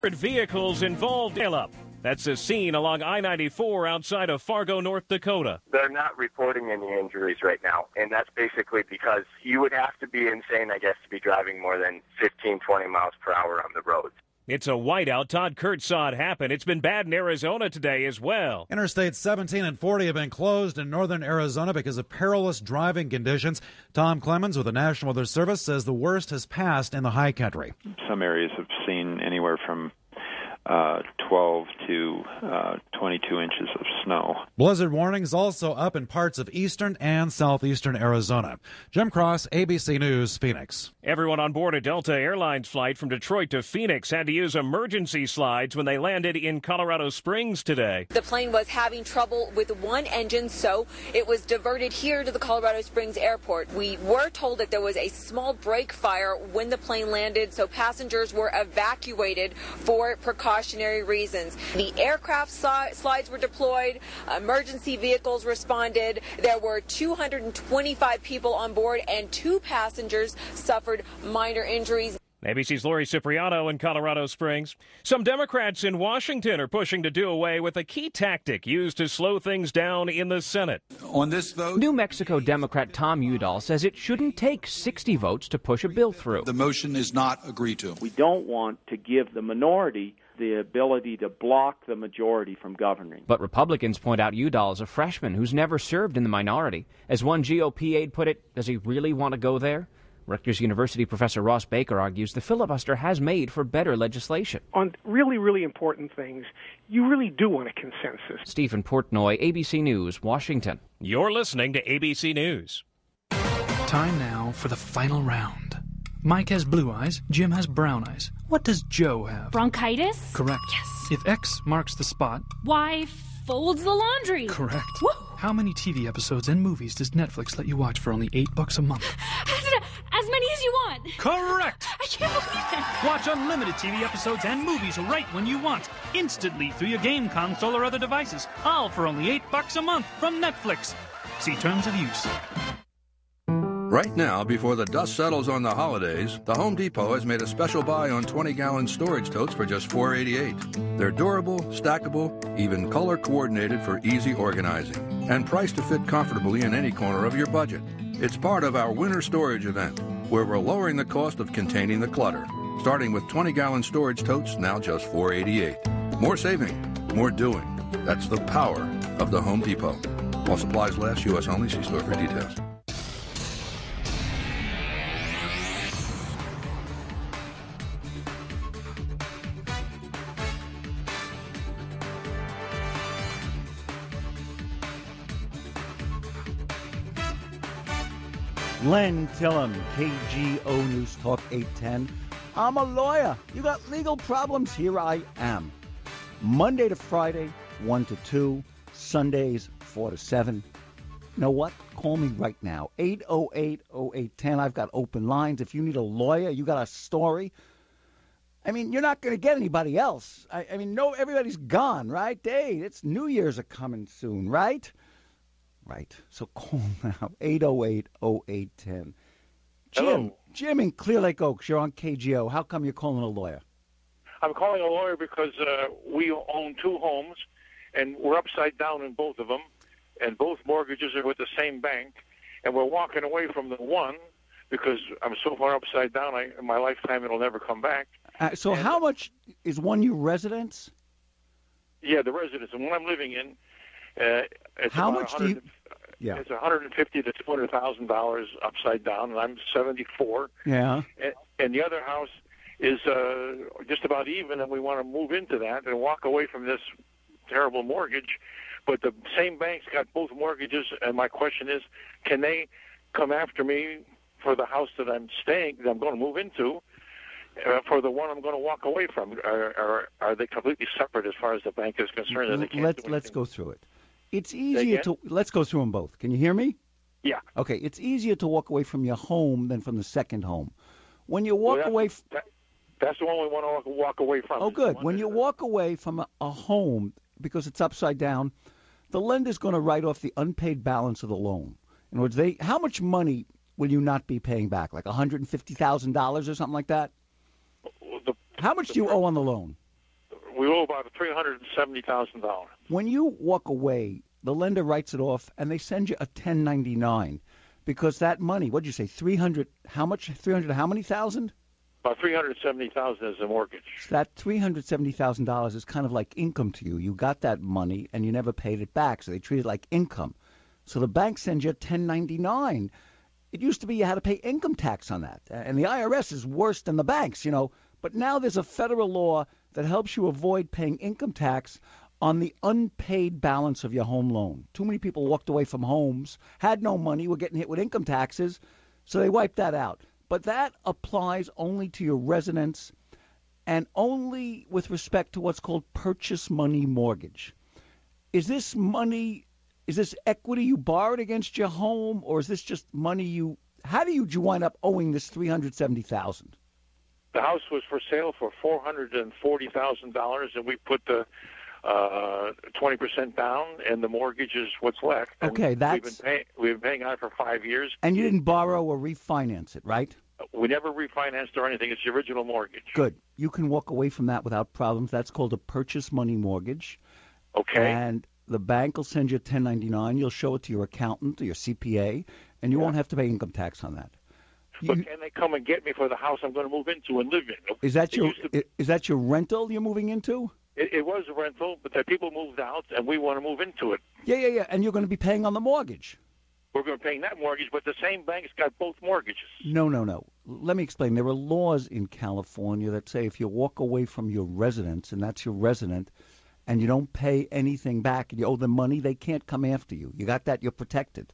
Vehicles involved up. That's a scene along I-94 outside of Fargo, North Dakota. They're not reporting any injuries right now, and that's basically because you would have to be insane, I guess, to be driving more than 15, 20 miles per hour on the roads. It's a whiteout. Todd Kurtz saw it happen. It's been bad in Arizona today as well. Interstates 17 and 40 have been closed in northern Arizona because of perilous driving conditions. Tom Clemens with the National Weather Service says the worst has passed in the high country. Some areas have seen anywhere from 12 to 22 inches of snow. Blizzard warnings also up in parts of eastern and southeastern Arizona. Jim Cross, ABC News, Phoenix. Everyone on board a Delta Airlines flight from Detroit to Phoenix had to use emergency slides when they landed in Colorado Springs today. The plane was having trouble with one engine, so it was diverted here to the Colorado Springs airport. We were told that there was a small brake fire when the plane landed, so passengers were evacuated for precautionary reasons. The aircraft slides were deployed, emergency vehicles responded. There were 225 people on board and 2 passengers suffered minor injuries. ABC's Lori Cipriano in Colorado Springs. Some Democrats in Washington are pushing to do away with a key tactic used to slow things down in the Senate. On this vote, New Mexico Democrat Tom Udall says it shouldn't take 60 votes to push a bill through. the motion is not agreed to. We don't want to give the minority the ability to block the majority from governing. But Republicans point out Udall is a freshman who's never served in the minority. As one GOP aide put it, does he really want to go there? Rutgers University professor Ross Baker argues the filibuster has made for better legislation. On really, really important things, you really do want a consensus. Stephen Portnoy, ABC News, Washington. You're listening to ABC News. Time now for the final round. Mike has blue eyes, Jim has brown eyes. What does Joe have? Bronchitis? Correct. Yes. If X marks the spot... Y folds the laundry. Correct. Woo! How many TV episodes and movies does Netflix let you watch for only $8 a month? As many as you want. Correct! I can't believe that. Watch unlimited TV episodes and movies right when you want, instantly through your game console or other devices, all for only $8 a month from Netflix. See terms of use. Right now, before the dust settles on the holidays, the Home Depot has made a special buy on 20-gallon storage totes for just $4.88. They're durable, stackable, even color-coordinated for easy organizing, and priced to fit comfortably in any corner of your budget. It's part of our winter storage event, where we're lowering the cost of containing the clutter, starting with 20-gallon storage totes now just $4.88. More saving, more doing. That's the power of the Home Depot. While supplies last, U.S. only. See store for details. Len Tillum, KGO News Talk 810. I'm a lawyer. You got legal problems? Here I am. Monday to Friday, 1 to 2. Sundays, 4 to 7. You know what? Call me right now. 808-0810. I've got open lines. If you need a lawyer, you got a story. I mean, you're not going to get anybody else. I mean, no, everybody's gone, right? Hey, it's New Year's are coming soon, right? Right. So call now, 808-0810. Jim in Clear Lake Oaks, you're on KGO. How come you're calling a lawyer? I'm calling a lawyer because we own 2 homes, and we're upside down in both of them, and both mortgages are with the same bank, and we're walking away from the one because I'm so far upside down, in my lifetime it'll never come back. So how much is one your residence? Yeah, the residence. And one I'm living in, it's how much do you... Yeah. It's $150,000 to $200,000 upside down, and I'm 74. Yeah. And the other house is just about even, and we want to move into that and walk away from this terrible mortgage. But the same bank's got both mortgages, and my question is, can they come after me for the house that I'm going to move into, for the one I'm going to walk away from? Are they completely separate as far as the bank is concerned? And they can't let's go through it. It's easier to... Let's go through them both. Can you hear me? Yeah. Okay, it's easier to walk away from your home than from the second home. When you walk away... That's the one we want to walk away from. Oh, good. When you walk away from a home, because it's upside down, the lender's going to write off the unpaid balance of the loan. In other words, how much money will you not be paying back? Like $150,000 or something like that? How much do you owe on the loan? owe about $370,000. When you walk away, the lender writes it off, and they send you a 1099 because that money, what'd you say, 300, how much? 300, how many thousand? About $370,000 as a mortgage. That $370,000 is kind of like income to you. You got that money, and you never paid it back, so they treat it like income. So the bank sends you a 1099. It used to be you had to pay income tax on that, and the IRS is worse than the banks, you know. But now there's a federal law that helps you avoid paying income tax on the unpaid balance of your home loan. Too many people walked away from homes, had no money, were getting hit with income taxes, so they wiped that out. But that applies only to your residence and only with respect to what's called purchase money mortgage. Is this money, is this equity you borrowed against your home, or is this just money you, how did you wind up owing this $370,000? The house was for sale for $440,000, and we put the 20% down, and the mortgage is what's left. And Okay, that's... We've been paying on it for 5 years. And you didn't borrow or refinance it, right? We never refinanced or anything. It's the original mortgage. Good. You can walk away from that without problems. That's called a purchase money mortgage. Okay. And the bank will send you a 1099. You'll show it to your accountant or your CPA, and you won't have to pay income tax on that. But can they come and get me for the house I'm going to move into and live in? Is that your rental you're moving into? It was a rental, but the people moved out, and we want to move into it. Yeah. And you're going to be paying on the mortgage. We're going to be paying that mortgage, but the same bank's got both mortgages. No. Let me explain. There are laws in California that say if you walk away from your residence, and that's your resident, and you don't pay anything back and you owe them money, they can't come after you. You got that? You're protected.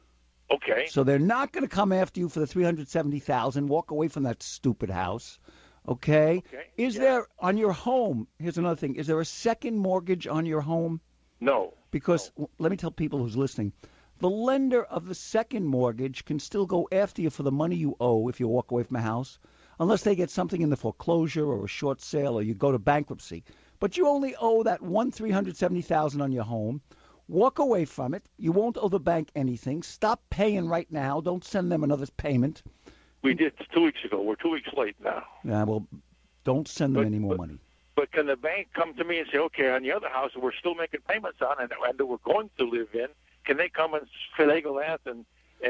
Okay. So they're not going to come after you for the $370,000. Walk away from that stupid house. Okay. Is there on your home? Here's another thing. Is there a second mortgage on your home? No. Because let me tell people who's listening, the lender of the second mortgage can still go after you for the money you owe if you walk away from a house, unless they get something in the foreclosure or a short sale or you go to bankruptcy. But you only owe that $370,000 on your home. Walk away from it. You won't owe the bank anything. Stop paying right now. Don't send them another payment. We did 2 weeks ago. We're 2 weeks late now. Yeah, well, don't send them any more money. But can the bank come to me and say, okay, on the other house we're still making payments on and we're going to live in, can they come and finagle that and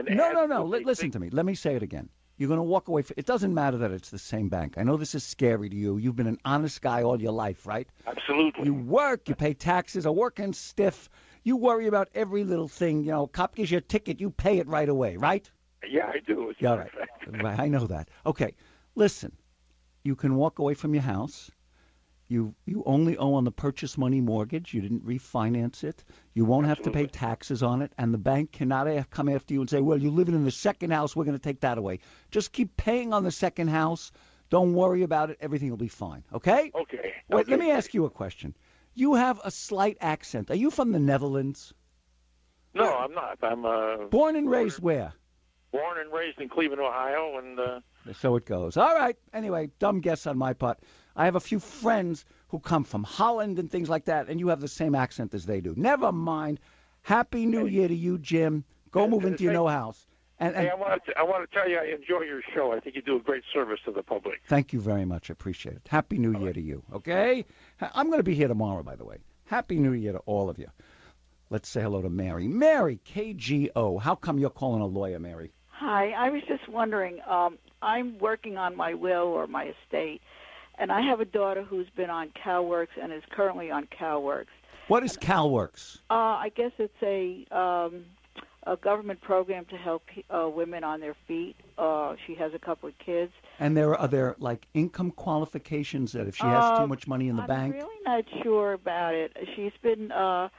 No. Listen to me. Let me say it again. You're going to walk away. It doesn't matter that it's the same bank. I know this is scary to you. You've been an honest guy all your life, right? Absolutely. You work. You pay taxes. A working stiff. You worry about every little thing. You know, cop gives you a ticket. You pay it right away, right? Yeah, I do. Yeah, right. I know that. Okay. Listen, you can walk away from your house. You only owe on the purchase money mortgage. You didn't refinance it. You won't have to pay taxes on it. And the bank cannot come after you and say, well, you're living in the second house. We're going to take that away. Just keep paying on the second house. Don't worry about it. Everything will be fine. Okay? Okay. Wait, let me ask you a question. You have a slight accent. Are you from the Netherlands? No, I'm not. I'm born and raised where? Born and raised in Cleveland, Ohio, and so it goes. All right. Anyway, dumb guess on my part. I have a few friends who come from Holland and things like that, and you have the same accent as they do. Never mind. Happy New Year to you, Jim. Go move into your new house. And hey, I want to tell you I enjoy your show. I think you do a great service to the public. Thank you very much. I appreciate it. Happy New Year to you, okay? I'm going to be here tomorrow, by the way. Happy New Year to all of you. Let's say hello to Mary. Mary, KGO. How come you're calling a lawyer, Mary? Hi. I was just wondering, I'm working on my will or my estate, and I have a daughter who's been on CalWorks and is currently on CalWorks. What is CalWorks? I guess it's a government program to help women on their feet. She has a couple of kids. And are there like income qualifications that if she has too much money in the bank? I'm really not sure about it. She's been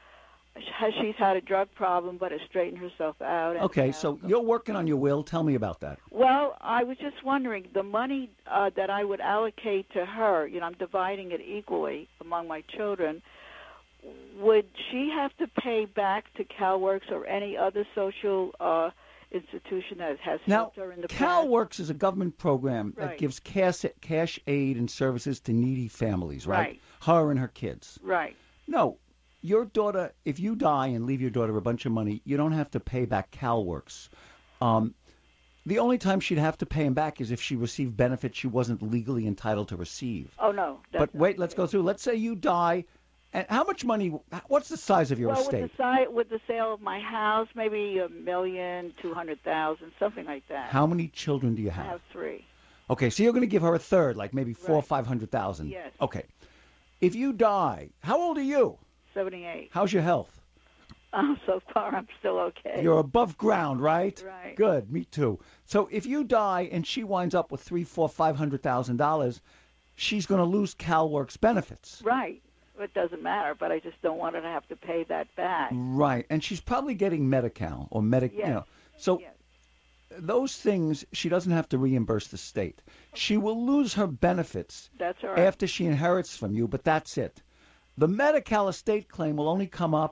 she's had a drug problem, but has straightened herself out. Okay, so you're working on your will. Tell me about that. Well, I was just wondering, the money that I would allocate to her, you know, I'm dividing it equally among my children. Would she have to pay back to CalWorks or any other social institution that has helped her in the past? CalWorks is a government program that gives cash aid and services to needy families, right? Her and her kids. Right. No, your daughter, if you die and leave your daughter a bunch of money, you don't have to pay back CalWorks. The only time she'd have to pay him back is if she received benefits she wasn't legally entitled to receive. Oh, no. But wait, let's go through. Let's say you die, and how much money, what's the size of your estate? With the sale of my house, maybe $1,200,000, something like that. How many children do you I have? have 3. Okay, so you're going to give her a third, like maybe $400,000 or $500,000. Yes. Okay. If you die, how old are you? 78. How's your health? So far, I'm still okay. You're above ground, right? Right. Good. Me too. So if you die and she winds up with $300,000, $400,000, $500,000, she's going to lose CalWorks benefits. Right. It doesn't matter, but I just don't want her to have to pay that back. Right. And she's probably getting Medi-Cal or Yes. you know. So Yes. those things she doesn't have to reimburse the state. She will lose her benefits That's all right. after she inherits from you, but that's it. The Medi-Cal estate claim will only come up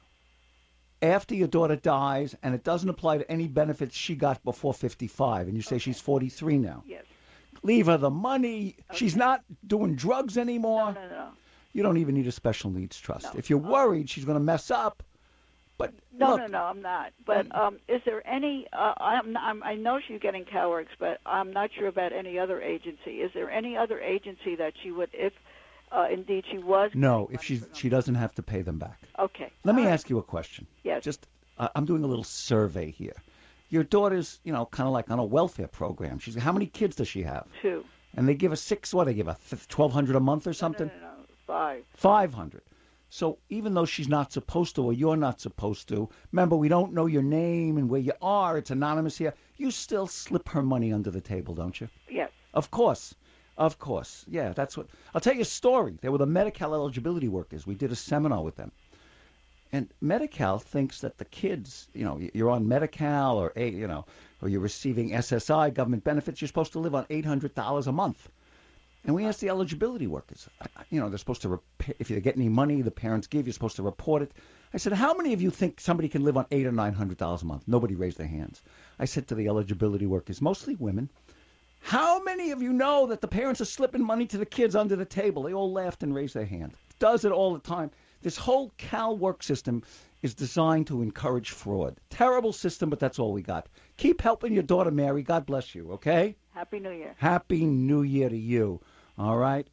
after your daughter dies, and it doesn't apply to any benefits she got before 55, and you say she's 43 now. Yes. Leave her the money. Okay. She's not doing drugs anymore. No. You don't even need a special needs trust. If you're worried she's going to mess up, but No, look, no, I'm not. But is there any? I know she's getting CalWorks, but I'm not sure about any other agency. Is there any other agency that she would, if indeed she was? No, if she doesn't have to pay them back. Okay. Let me ask you a question. Yes. Just I'm doing a little survey here. Your daughter's, kind of like on a welfare program. How many kids does she have? 2. And they give her 6. What, they give her $1,200 a month or something? No, 5. 500. So even though she's not supposed to, or you're not supposed to, remember, we don't know your name and where you are. It's anonymous here. You still slip her money under the table, don't you? Yes. Of course. Of course. Yeah, that's what. I'll tell you a story. They were the Medi-Cal eligibility workers. We did a seminar with them. And Medi-Cal thinks that the kids, you're on Medi-Cal or you're receiving SSI, government benefits, you're supposed to live on $800 a month. And we asked the eligibility workers, they're supposed to, if you get any money the parents give, you're supposed to report it. I said, how many of you think somebody can live on $800 or $900 a month? Nobody raised their hands. I said to the eligibility workers, mostly women, how many of you know that the parents are slipping money to the kids under the table? They all laughed and raised their hand. Does it all the time. This whole CalWorks system is designed to encourage fraud. Terrible system, but that's all we got. Keep helping your daughter, Mary. God bless you, okay? Happy New Year. Happy New Year to you. All right?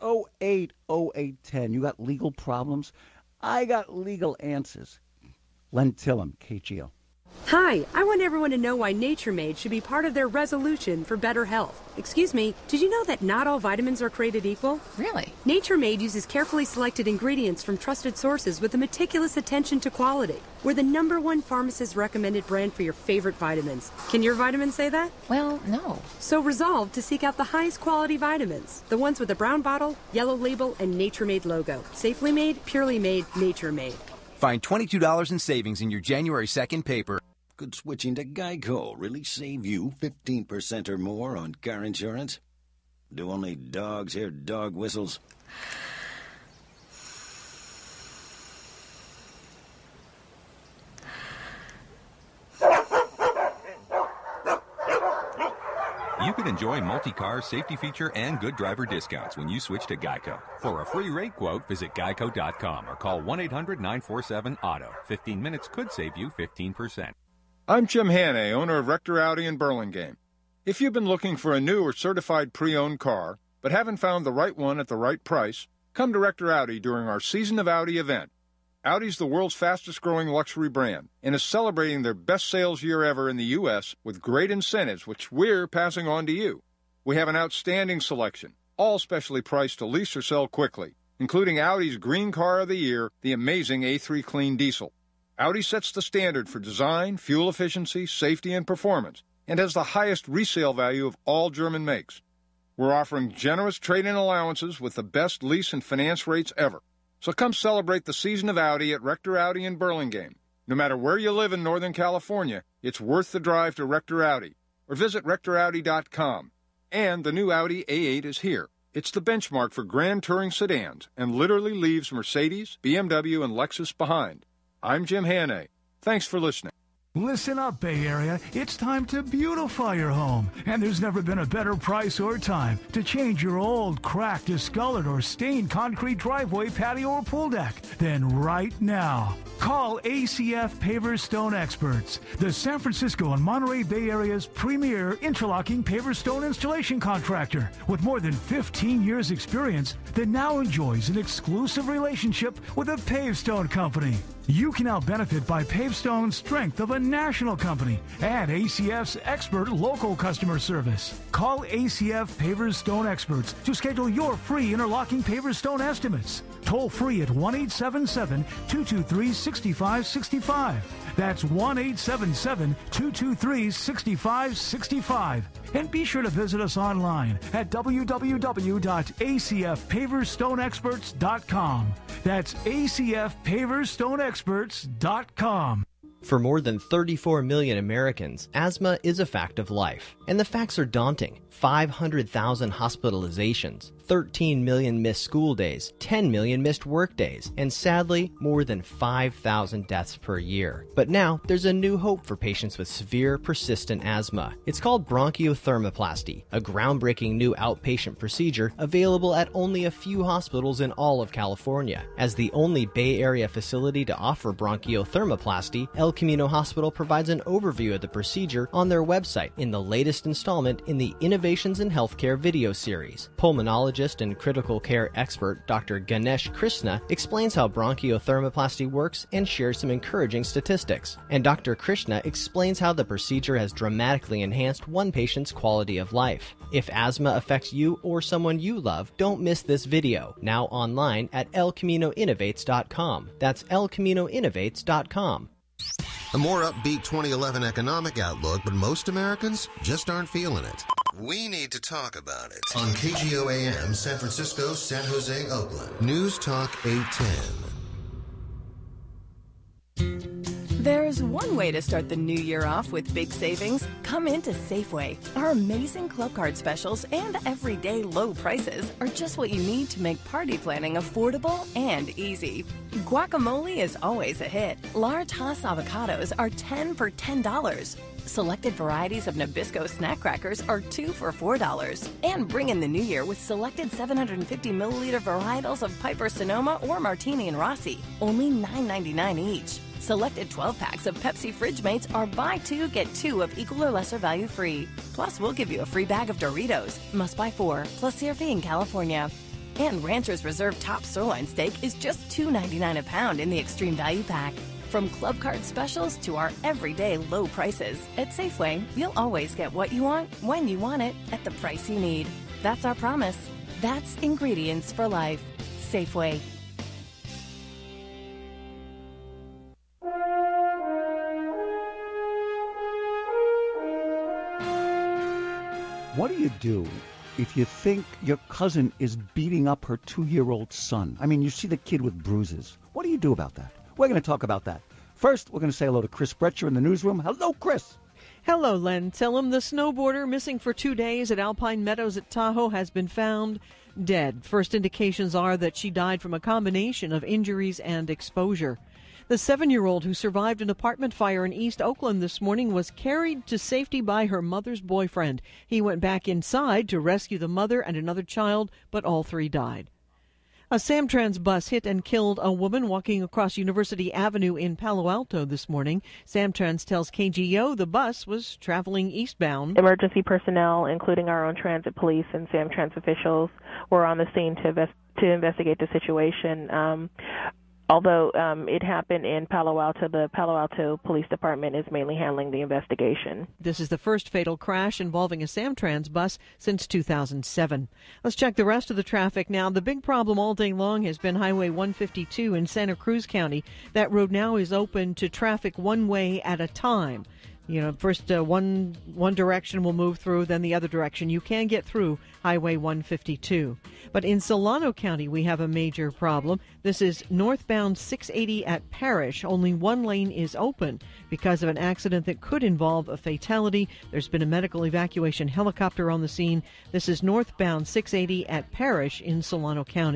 808-0810. You got legal problems? I got legal answers. Len Tillum, KGO. Hi, I want everyone to know why Nature Made should be part of their resolution for better health. Excuse me, did you know that not all vitamins are created equal? Really? Nature Made uses carefully selected ingredients from trusted sources with a meticulous attention to quality. We're the #1 pharmacist recommended brand for your favorite vitamins. Can your vitamins say that? Well, no. So resolve to seek out the highest quality vitamins. The ones with a brown bottle, yellow label, and Nature Made logo. Safely made, purely made, Nature Made. Find $22 in savings in your January 2nd paper. Could switching to Geico really save you 15% or more on car insurance? Do only dogs hear dog whistles? You can enjoy multi-car safety feature and good driver discounts when you switch to Geico. For a free rate quote, visit geico.com or call 1-800-947-AUTO. 15 minutes could save you 15%. I'm Jim Hannay, owner of Rector Audi in Burlingame. If you've been looking for a new or certified pre-owned car, but haven't found the right one at the right price, come to Rector Audi during our Season of Audi event. Audi's the world's fastest-growing luxury brand and is celebrating their best sales year ever in the U.S. with great incentives, which we're passing on to you. We have an outstanding selection, all specially priced to lease or sell quickly, including Audi's Green Car of the Year, the amazing A3 Clean Diesel. Audi sets the standard for design, fuel efficiency, safety, and performance, and has the highest resale value of all German makes. We're offering generous trade-in allowances with the best lease and finance rates ever. So come celebrate the Season of Audi at Rector Audi in Burlingame. No matter where you live in Northern California, it's worth the drive to Rector Audi, or visit RectorAudi.com. And the new Audi A8 is here. It's the benchmark for grand touring sedans and literally leaves Mercedes, BMW, and Lexus behind. I'm Jim Hannay. Thanks for listening. Listen up, Bay Area. It's time to beautify your home. And there's never been a better price or time to change your old, cracked, discolored, or stained concrete driveway, patio, or pool deck than right now. Call ACF Pavers Stone Experts, the San Francisco and Monterey Bay Area's premier interlocking paver stone installation contractor. With more than 15 years' experience, that now enjoys an exclusive relationship with a Pavestone company. You can now benefit by Pavestone's strength of a national company and ACF's expert local customer service. Call ACF Pavers Stone Experts to schedule your free interlocking paver stone estimates. Toll free at 1-877-223-6565. That's 1-877-223-6565. And be sure to visit us online at www.acfpaverstoneexperts.com. That's acfpaverstoneexperts.com. For more than 34 million Americans, asthma is a fact of life. And the facts are daunting. 500,000 hospitalizations, 13 million missed school days, 10 million missed work days, and sadly, more than 5,000 deaths per year. But now, there's a new hope for patients with severe, persistent asthma. It's called bronchiothermoplasty, a groundbreaking new outpatient procedure available at only a few hospitals in all of California. As the only Bay Area facility to offer bronchiothermoplasty, El Camino Hospital provides an overview of the procedure on their website in the latest installment in the Innovations in Healthcare video series. Pulmonologist and critical care expert Dr. Ganesh Krishna explains how bronchiothermoplasty works and shares some encouraging statistics. And Dr. Krishna explains how the procedure has dramatically enhanced one patient's quality of life. If asthma affects you or someone you love, don't miss this video, now online at elcaminoinnovates.com. That's elcaminoinnovates.com. A more upbeat 2011 economic outlook, but most Americans just aren't feeling it. We need to talk about it on KGO AM, San Francisco, San Jose, Oakland. News Talk 810. There's one way to start the new year off with big savings. Come into Safeway. Our amazing club card specials and everyday low prices are just what you need to make party planning affordable and easy. Guacamole is always a hit. Large Hass avocados are 10 for $10. Selected varieties of Nabisco snack crackers are 2 for $4. And bring in the new year with selected 750 milliliter varietals of Piper Sonoma or Martini and Rossi, only $9.99 each. Selected 12-packs of Pepsi Fridge Mates are buy two, get two of equal or lesser value free. Plus, we'll give you a free bag of Doritos, must buy 4, plus CRV in California. And Rancher's Reserve Top Sirloin Steak is just $2.99 a pound in the Extreme Value Pack. From club card specials to our everyday low prices, at Safeway, you'll always get what you want, when you want it, at the price you need. That's our promise. That's ingredients for life. Safeway. What do if you think your cousin is beating up her 2-year-old son? I mean, you see the kid with bruises. What do you do about that? We're going to talk about that. First, we're going to say hello to Chris Bretcher in the newsroom. Hello, Chris. Hello, Len. Tell him the snowboarder missing for 2 days at Alpine Meadows at Tahoe has been found dead. First indications are that she died from a combination of injuries and exposure. The 7-year-old who survived an apartment fire in East Oakland this morning was carried to safety by her mother's boyfriend. He went back inside to rescue the mother and another child, but all 3 died. A Samtrans bus hit and killed a woman walking across University Avenue in Palo Alto this morning. Samtrans tells KGO the bus was traveling eastbound. Emergency personnel, including our own transit police and Samtrans officials, were on the scene to investigate the situation. Although it happened in Palo Alto, the Palo Alto Police Department is mainly handling the investigation. This is the first fatal crash involving a Samtrans bus since 2007. Let's check the rest of the traffic now. The big problem all day long has been Highway 152 in Santa Cruz County. That road now is open to traffic one way at a time. You know, first one direction will move through, then the other direction. You can get through Highway 152. But in Solano County, we have a major problem. This is northbound 680 at Parrish. Only one lane is open because of an accident that could involve a fatality. There's been a medical evacuation helicopter on the scene. This is northbound 680 at Parrish in Solano County.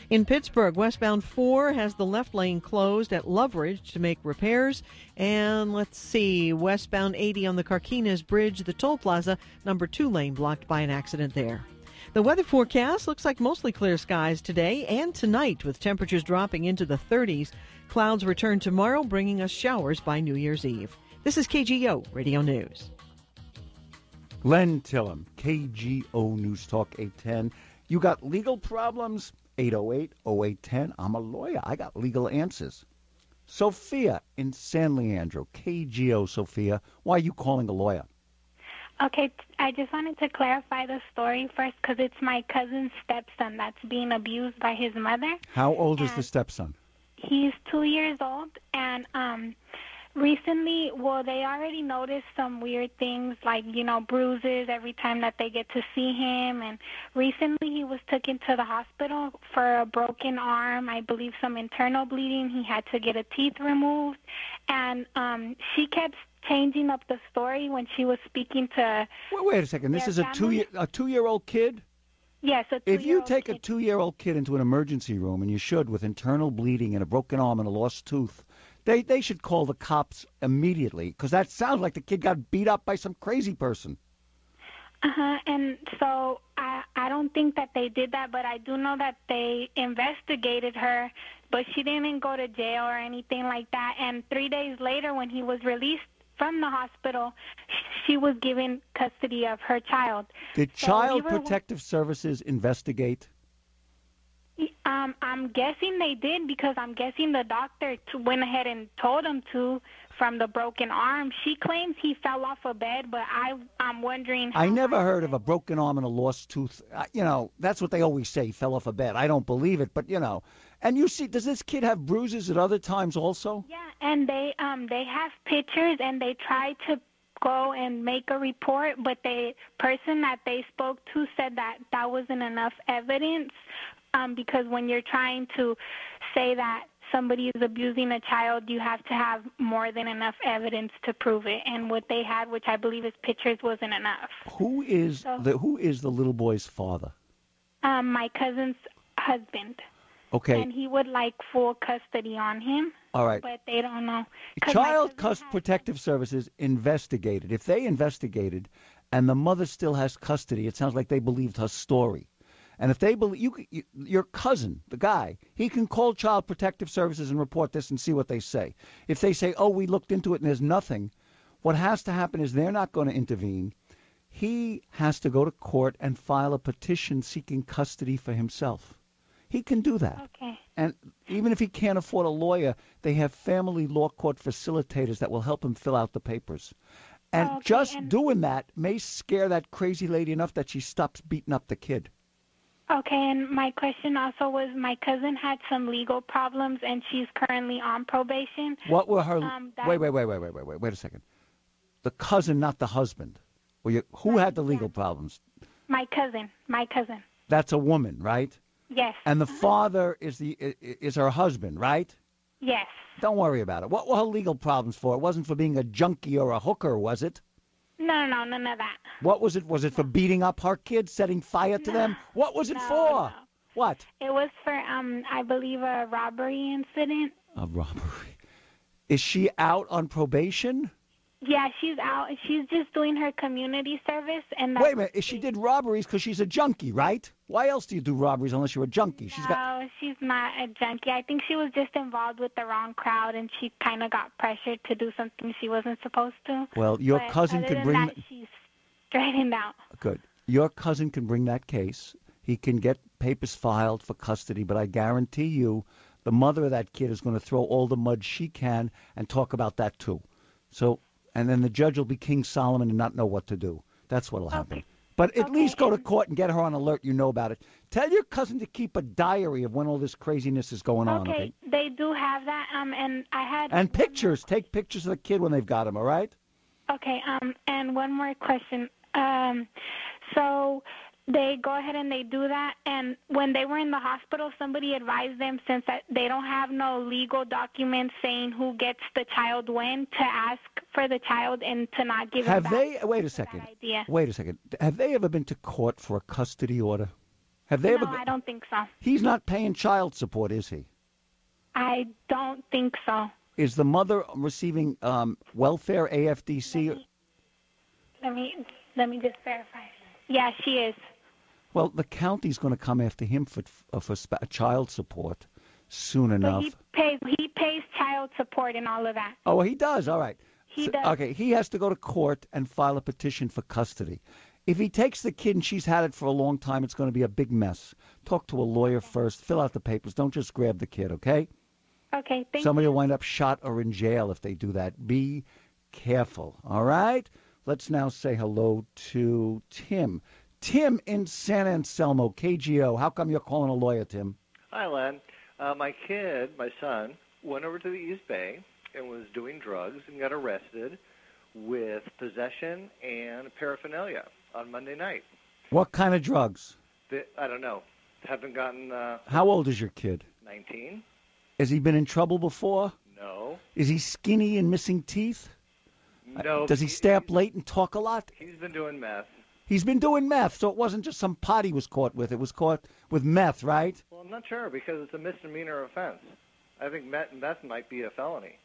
In Pittsburgh, westbound 4 has the left lane closed at Loveridge to make repairs. And let's see, westbound 80 on the Carquinez Bridge, the toll plaza, number 2 lane blocked by an accident there. The weather forecast looks like mostly clear skies today and tonight, with temperatures dropping into the 30s. Clouds return tomorrow, bringing us showers by New Year's Eve. This is KGO Radio News. Len Tillum, KGO News Talk 810. You got legal problems? 808-0810. I'm a lawyer. I got legal answers. Sophia in San Leandro, KGO. Sophia, why are you calling a lawyer? Okay, I just wanted to clarify the story first because it's my cousin's stepson that's being abused by his mother. How old is the stepson? He's 2 years old, and recently, they already noticed some weird things like, bruises every time that they get to see him. And recently he was taken to the hospital for a broken arm, I believe some internal bleeding. He had to get a teeth removed. And she kept changing up the story when she was speaking to... Wait a second. This is a two-year-old kid? Yes, a 2-year-old If you take kid. a 2-year-old kid into an emergency room, and you should, with internal bleeding and a broken arm and a lost tooth, they should call the cops immediately, because that sounds like the kid got beat up by some crazy person. And so I don't think that they did that, but I do know that they investigated her, but she didn't go to jail or anything like that. And 3 days later, when he was released from the hospital, she was given custody of her child. Did Child Protective Services investigate? I'm guessing they did, because I'm guessing the doctor went ahead and told him to from the broken arm. She claims he fell off a bed, but I'm wondering how... I never heard of a broken arm and a lost tooth. That's what they always say, fell off a bed. I don't believe it, but, And you see, does this kid have bruises at other times also? Yeah, and they have pictures, and they tried to go and make a report, but the person that they spoke to said that wasn't enough evidence. Because when you're trying to say that somebody is abusing a child, you have to have more than enough evidence to prove it. And what they had, which I believe is pictures, wasn't enough. Who is the little boy's father? My cousin's husband. Okay. And he would like full custody on him. All right. But they don't know. Child Protective Services investigated. If they investigated and the mother still has custody, it sounds like they believed her story. And if they believe your cousin, the guy, he can call Child Protective Services and report this and see what they say. If they say, oh, we looked into it and there's nothing, what has to happen is they're not going to intervene. He has to go to court and file a petition seeking custody for himself. He can do that. Okay. And even if he can't afford a lawyer, they have family law court facilitators that will help him fill out the papers. And doing that may scare that crazy lady enough that she stops beating up the kid. Okay, and my question also was, my cousin had some legal problems, and she's currently on probation. What were her... Wait a second. The cousin, not the husband. Who had the legal problems? My cousin. That's a woman, right? Yes. And the father is her husband, right? Yes. Don't worry about it. What were her legal problems for? It wasn't for being a junkie or a hooker, was it? No, none of that. What was it? Was it for beating up her kids, setting fire to them? What was it for? No. What? It was for, I believe, a robbery incident. A robbery. Is she out on probation? Yeah, she's out. She's just doing her community service. And Wait a minute. She did robberies because she's a junkie, right? Why else do you do robberies unless you're a junkie? She's not a junkie. I think she was just involved with the wrong crowd, and she kind of got pressured to do something she wasn't supposed to. Well, your cousin could bring... she's straightened out. Good. Your cousin can bring that case. He can get papers filed for custody, but I guarantee you the mother of that kid is going to throw all the mud she can and talk about that too. So... And then the judge will be King Solomon and not know what to do. That's what will happen. Okay. But at least go to court and get her on alert. You know about it. Tell your cousin to keep a diary of when all this craziness is going on. Okay. They do have that. And I had. And pictures. Take pictures of the kid when they've got him. All right. Okay. And one more question. So they go ahead and they do that. And when they were in the hospital, somebody advised them, since that they don't have no legal documents saying who gets the child when, to ask for the child and to not give it back. Have they? Wait a second. Have they ever been to court for a custody order? Have they ever? No, I don't think so. He's not paying child support, is he? I don't think so. Is the mother receiving welfare, AFDC? Let me just verify. Yeah, she is. Well, the county's going to come after him for child support soon enough. He pays child support and all of that. Oh, he does. All right. He does. Okay, he has to go to court and file a petition for custody. If he takes the kid and she's had it for a long time, it's going to be a big mess. Talk to a lawyer first. Fill out the papers. Don't just grab the kid, okay? Okay, thank Somebody you. will wind up shot or in jail if they do that. Be careful, all right? Let's now say hello to Tim. Tim in San Anselmo, KGO. How come you're calling a lawyer, Tim? Hi, Len. My son, went over to the East Bay and was doing drugs and got arrested with possession and paraphernalia on Monday night. What kind of drugs? I don't know. Haven't gotten... How old is your kid? 19. Has he been in trouble before? No. Is he skinny and missing teeth? No. Does he stay up late and talk a lot? He's been doing meth. He's been doing meth, so it wasn't just some pot he was caught with. It was caught with meth, right? Well, I'm not sure because it's a misdemeanor offense. I think meth might be a felony.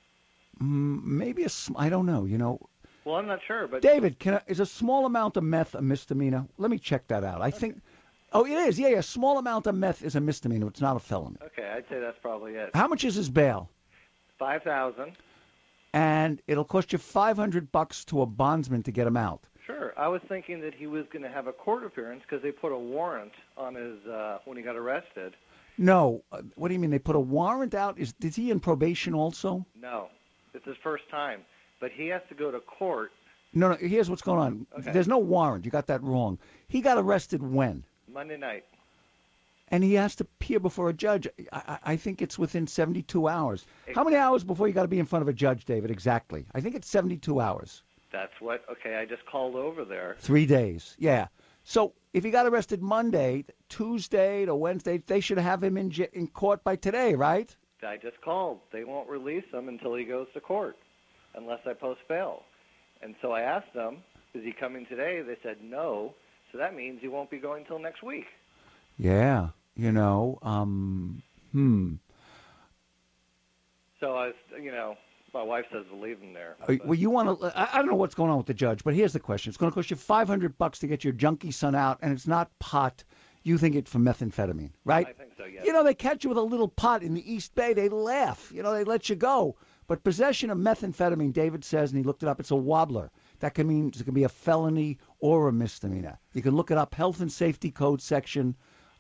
Maybe I don't know, you know. Well, I'm not sure, but... David, is a small amount of meth a misdemeanor? Let me check that out. I think... Oh, it is. Yeah, a small amount of meth is a misdemeanor. It's not a felony. Okay, I'd say that's probably it. How much is his bail? $5,000. And it'll cost you $500 to a bondsman to get him out. Sure. I was thinking that he was going to have a court appearance because they put a warrant on his when he got arrested. No. What do you mean? They put a warrant out? Is he in probation also? No. It's his first time. But he has to go to court. No. Here's what's going on. Okay. There's no warrant. You got that wrong. He got arrested when? Monday night. And he has to appear before a judge. I think it's within 72 hours. How many hours before you got to be in front of a judge, David, exactly? I think it's 72 hours. That's what... Okay, I just called over there. 3 days, yeah. So if he got arrested Monday, Tuesday to Wednesday, they should have him in court by today, right? I just called. They won't release him until he goes to court, unless I post bail. And so I asked them, is he coming today? They said no. So that means he won't be going till next week. Yeah, you know, So I was, my wife says to leave him there. Well, you want to? I don't know what's going on with the judge, but here's the question: it's going to cost you $500 to get your junkie son out, and it's not pot. You think it's for methamphetamine, right? I think so, yes. You know, they catch you with a little pot in the East Bay, they laugh. You know, they let you go. But possession of methamphetamine, David says, and he looked it up, it's a wobbler. That can mean it can be a felony or a misdemeanor. You can look it up, Health and Safety Code section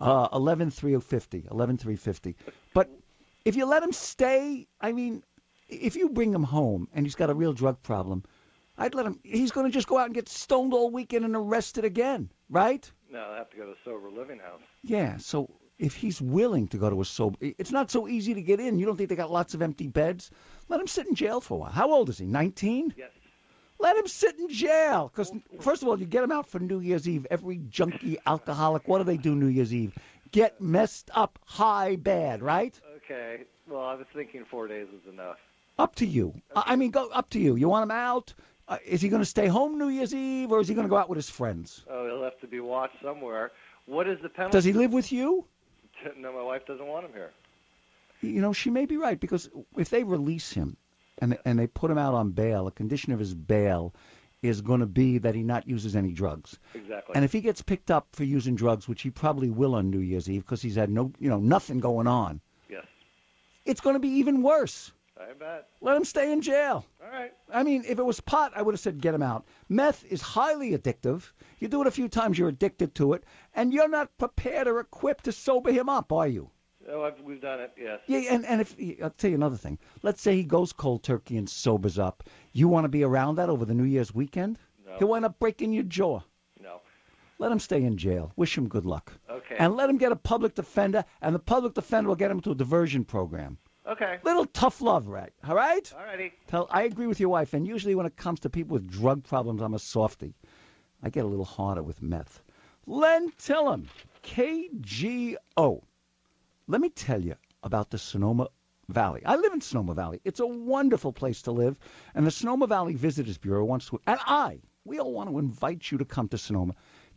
11350. But if you let him stay, I mean, if you bring him home and he's got a real drug problem, I'd let him. He's going to just go out and get stoned all weekend and arrested again, right? No, I have to go to a sober living house. Yeah, so if he's willing to go to a sober, it's not so easy to get in. You don't think they got lots of empty beds? Let him sit in jail for a while. How old is he, 19? Yes. Let him sit in jail. Because, first of all, you get him out for New Year's Eve. Every junkie, alcoholic, what do they do New Year's Eve? Get messed up, high, bad, right? Okay. Well, I was thinking 4 days was enough. Up to you. I mean, go up to you. You want him out? Is he going to stay home New Year's Eve, or is he going to go out with his friends? Oh, he'll have to be watched somewhere. What is the penalty? Does he live with you? No, my wife doesn't want him here. You know, she may be right, because if they release him and they put him out on bail, a condition of his bail is going to be that he not uses any drugs. Exactly. And if he gets picked up for using drugs, which he probably will on New Year's Eve because he's had nothing going on. Yes. It's going to be even worse. I bet. Let him stay in jail. All right. I mean, if it was pot, I would have said get him out. Meth is highly addictive. You do it a few times, you're addicted to it, and you're not prepared or equipped to sober him up, are you? Oh, we've done it, yes. Yeah, and if I'll tell you another thing. Let's say he goes cold turkey and sobers up. You want to be around that over the New Year's weekend? No. He'll wind up breaking your jaw. No. Let him stay in jail. Wish him good luck. Okay. And let him get a public defender, and the public defender will get him to a diversion program. Okay. Little tough love, right? All right? All righty. I agree with your wife, and usually when it comes to people with drug problems, I'm a softie. I get a little harder with meth. Len Tillum, KGO. Let me tell you about the Sonoma Valley. I live in Sonoma Valley. It's a wonderful place to live, and the Sonoma Valley Visitors Bureau wants to, and we all want to invite you to come to Sonoma.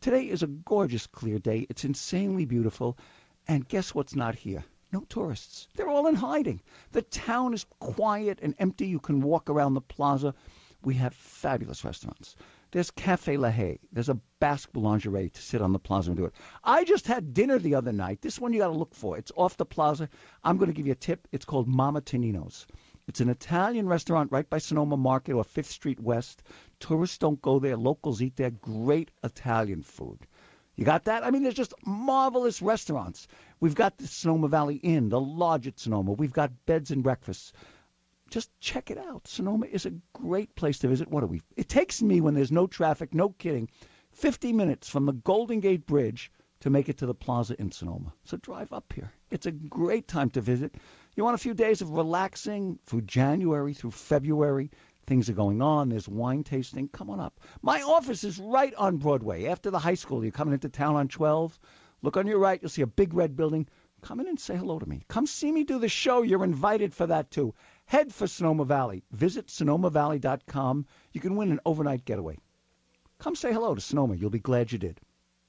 Today is a gorgeous, clear day. It's insanely beautiful. And guess what's not here? No tourists. They're all in hiding. The town is quiet and empty. You can walk around the plaza. We have fabulous restaurants. There's Cafe La Haye. There's a Basque Boulangerie to sit on the plaza and do it. I just had dinner the other night. This one you got to look for. It's off the plaza. I'm going to give you a tip. It's called Mama Tonino's. It's an Italian restaurant right by Sonoma Market or 5th Street West. Tourists don't go there. Locals eat there. Great Italian food. You got that? I mean, there's just marvelous restaurants. We've got the Sonoma Valley Inn, the Lodge at Sonoma. We've got beds and breakfasts. Just check it out. Sonoma is a great place to visit. What are we? It takes me, when there's no traffic, no kidding, 50 minutes from the Golden Gate Bridge to make it to the plaza in Sonoma. So drive up here. It's a great time to visit. You want a few days of relaxing through January, through February. Things are going on. There's wine tasting. Come on up. My office is right on Broadway. After the high school, you're coming into town on 12. Look on your right. You'll see a big red building. Come in and say hello to me. Come see me do the show. You're invited for that, too. Head for Sonoma Valley. Visit SonomaValley.com. You can win an overnight getaway. Come say hello to Sonoma. You'll be glad you did.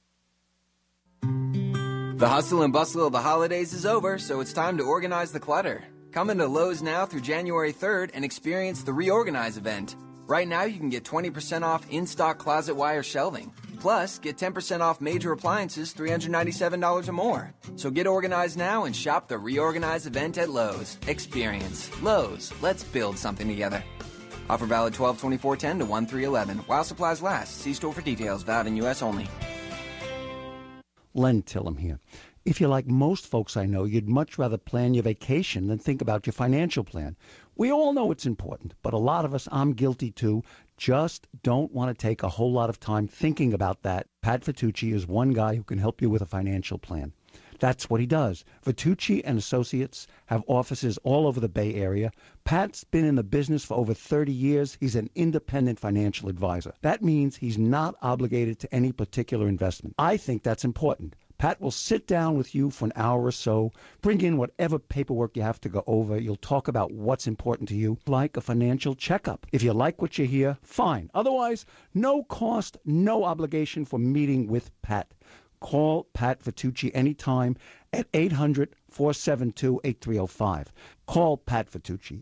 The hustle and bustle of the holidays is over, so it's time to organize the clutter. Come into Lowe's now through January 3rd and experience the Reorganize event. Right now, you can get 20% off in-stock closet wire shelving. Plus, get 10% off major appliances, $397 or more. So get organized now and shop the Reorganize event at Lowe's. Experience. Lowe's. Let's build something together. Offer valid 12/24/10 to 1/3/11 while supplies last. See store for details. Valid in U.S. only. Len Tillum here. If you're like most folks I know, you'd much rather plan your vacation than think about your financial plan. We all know it's important, but a lot of us, I'm guilty too, just don't want to take a whole lot of time thinking about that. Pat Vitucci is one guy who can help you with a financial plan. That's what he does. Vitucci and Associates have offices all over the Bay Area. Pat's been in the business for over 30 years. He's an independent financial advisor. That means he's not obligated to any particular investment. I think that's important. Pat will sit down with you for an hour or so, bring in whatever paperwork you have to go over. You'll talk about what's important to you, like a financial checkup. If you like what you hear, fine. Otherwise, no cost, no obligation for meeting with Pat. Call Pat Vitucci anytime at 800-472-8305. Call Pat Vitucci,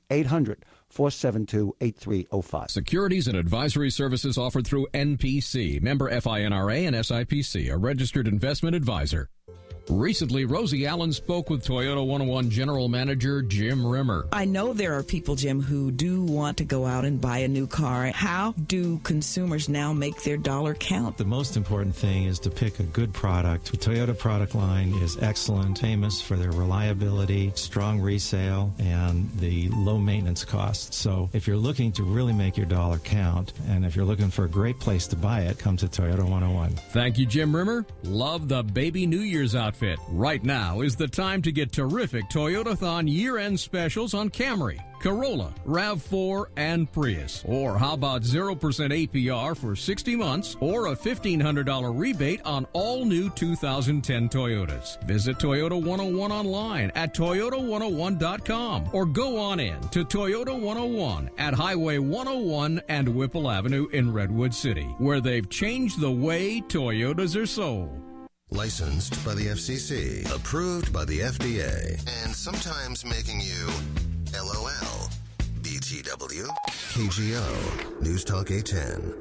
800-472-8305. Securities and advisory services offered through NPC, member FINRA and SIPC, a registered investment advisor. Recently, Rosie Allen spoke with Toyota 101 General Manager Jim Rimmer. I know there are people, Jim, who do want to go out and buy a new car. How do consumers now make their dollar count? The most important thing is to pick a good product. The Toyota product line is excellent, famous for their reliability, strong resale, and the low maintenance costs. So if you're looking to really make your dollar count, and if you're looking for a great place to buy it, come to Toyota 101. Thank you, Jim Rimmer. Love the baby New Year's outfit. Right now is the time to get terrific Toyotathon year-end specials on Camry, Corolla, RAV4, and Prius. Or how about 0% APR for 60 months or a $1,500 rebate on all new 2010 Toyotas. Visit Toyota 101 online at Toyota101.com or go on in to Toyota 101 at Highway 101 and Whipple Avenue in Redwood City, where they've changed the way Toyotas are sold. Licensed by the FCC, approved by the FDA, and sometimes making you LOL. BTW, KGO, News Talk 810.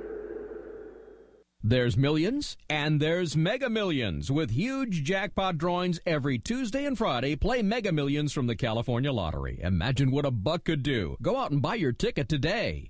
There's millions, and there's Mega Millions. With huge jackpot drawings every Tuesday and Friday, play Mega Millions from the California Lottery. Imagine what a buck could do. Go out and buy your ticket today.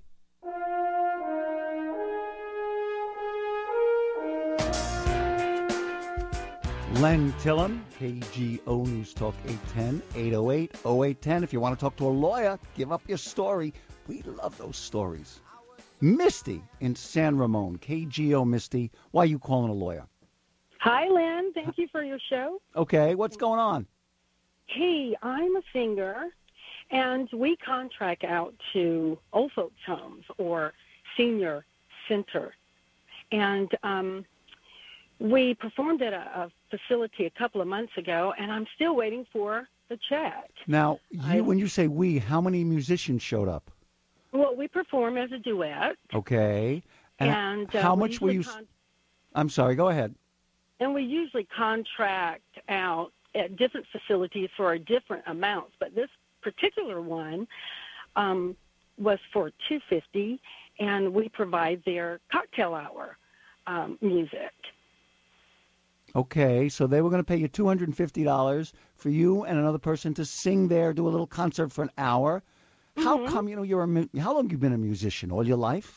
Len Tillum, KGO News Talk 810, 808-0810. If you want to talk to a lawyer, give up your story. We love those stories. Misty in San Ramon, KGO Misty. Why are you calling a lawyer? Hi, Len. Thank you for your show. Okay, what's going on? Hey, I'm a singer, and we contract out to old folks' homes or senior center. And we performed at a facility a couple of months ago, and I'm still waiting for the check. Now, when you say we, how many musicians showed up? Well, we perform as a duet. Okay. And how much were you? I'm sorry, go ahead. And we usually contract out at different facilities for different amounts, but this particular one was for $250, and we provide their cocktail hour music. Okay, so they were going to pay you $250 for you and another person to sing there, do a little concert for an hour. How come, how long have you been a musician? All your life?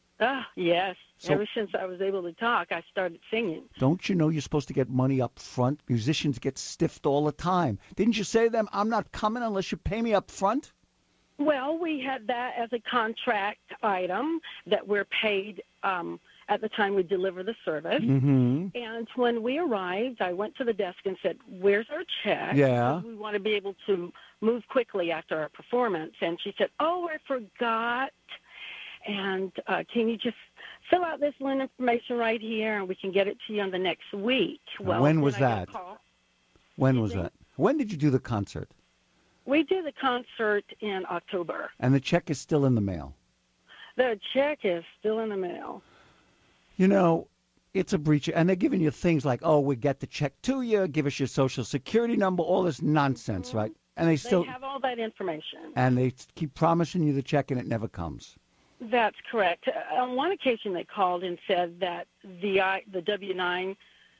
Yes. So- Ever since I was able to talk, I started singing. Don't you know you're supposed to get money up front? Musicians get stiffed all the time. Didn't you say to them, I'm not coming unless you pay me up front? Well, we had that as a contract item that we're paid at the time we deliver the service. Mm-hmm. And when we arrived, I went to the desk and said, where's our check? Yeah. Because we want to be able to move quickly after our performance. And she said, oh, I forgot. And can you just fill out this little information right here, and we can get it to you on the next week? Well, when was then I got that? a call. When was that? When did you do the concert? We did the concert in October. And the check is still in the mail. The check is still in the mail. You know, it's a breach. And they're giving you things like, oh, we get the check to you, give us your Social Security number, all this nonsense, right? And they still have all that information. and they keep promising you the check, and it never comes. That's correct. On one occasion, they called and said that the W-9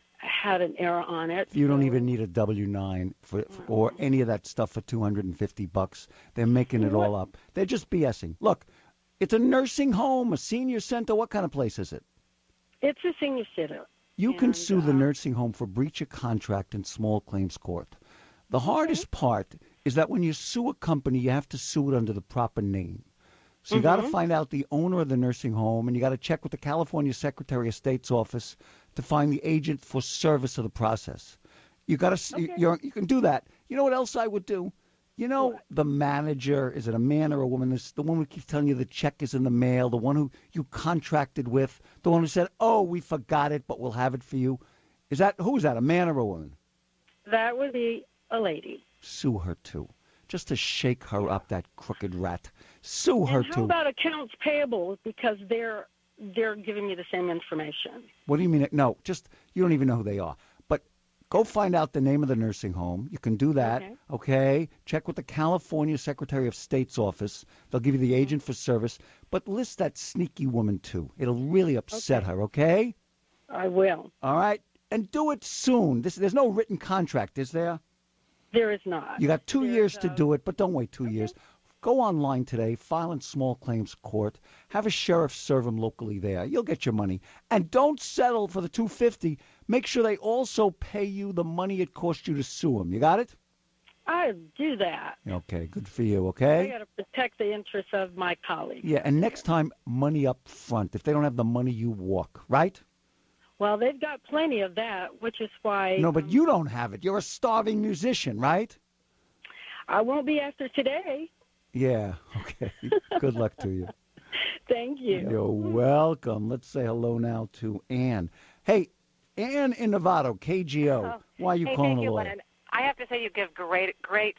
had an error on it. You don't even need a W-9 for or any of that stuff for $250. They're making it all up. They're just BSing. Look, it's a nursing home, a senior center. What kind of place is it? It's a senior center. You can sue the nursing home for breach of contract in small claims court. The hardest part is that when you sue a company, you have to sue it under the proper name. So you got to find out the owner of the nursing home, and you got to check with the California Secretary of State's office to find the agent for service of the process. You got to you can do that. You know what else I would do? You know, the manager, is it a man or a woman? This the one who keeps telling you the check is in the mail, the one who you contracted with, the one who said, "Oh, we forgot it, but we'll have it for you." Who is that? A man or a woman? That would be a lady. Sue her too, just to shake her up, that crooked rat. Sue her And how too. about accounts payable? Because they're giving me the same information. What do you mean? No, you don't even know who they are. But go find out the name of the nursing home. You can do that, okay? Check with the California Secretary of State's office. They'll give you the agent for service. But list that sneaky woman, too. It'll really upset her, okay? I will. All right? And do it soon. There's no written contract, is there? There is not. You got 2 years to do it, but don't wait 2 years. Go online today, file in small claims court, have a sheriff serve them locally there. You'll get your money. And don't settle for the $250. Make sure they also pay you the money it cost you to sue them. You got it? I do that. Okay, good for you, I okay? got to protect the interests of my colleagues. Yeah, and next time, money up front. If they don't have the money, you walk, right? Well, they've got plenty of that, which is why No, but you don't have it. You're a starving musician, right? I won't be after today. Yeah, okay. Good luck to you. Thank you. You're welcome. Let's say hello now to Ann. Hey, Ann in Novato, KGO. Why are you calling thank you, a lawyer? Lennon. I have to say you give great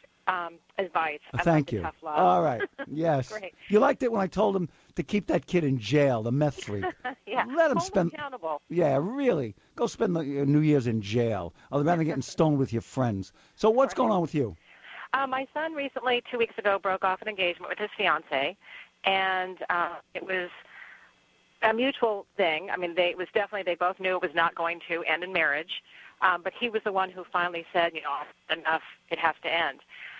advice. I Thank love you. the tough love. All right. Yes. Great. You liked it when I told him to keep that kid in jail, the meth freak. Yeah. Let him Hold spend. accountable. Yeah, really. Go spend the New Year's in jail, other than getting stoned with your friends. So what's going on with you? My son recently, 2 weeks ago, broke off an engagement with his fiancée, and it was a mutual thing. I mean, they both knew it was not going to end in marriage, but he was the one who finally said, enough, it has to end.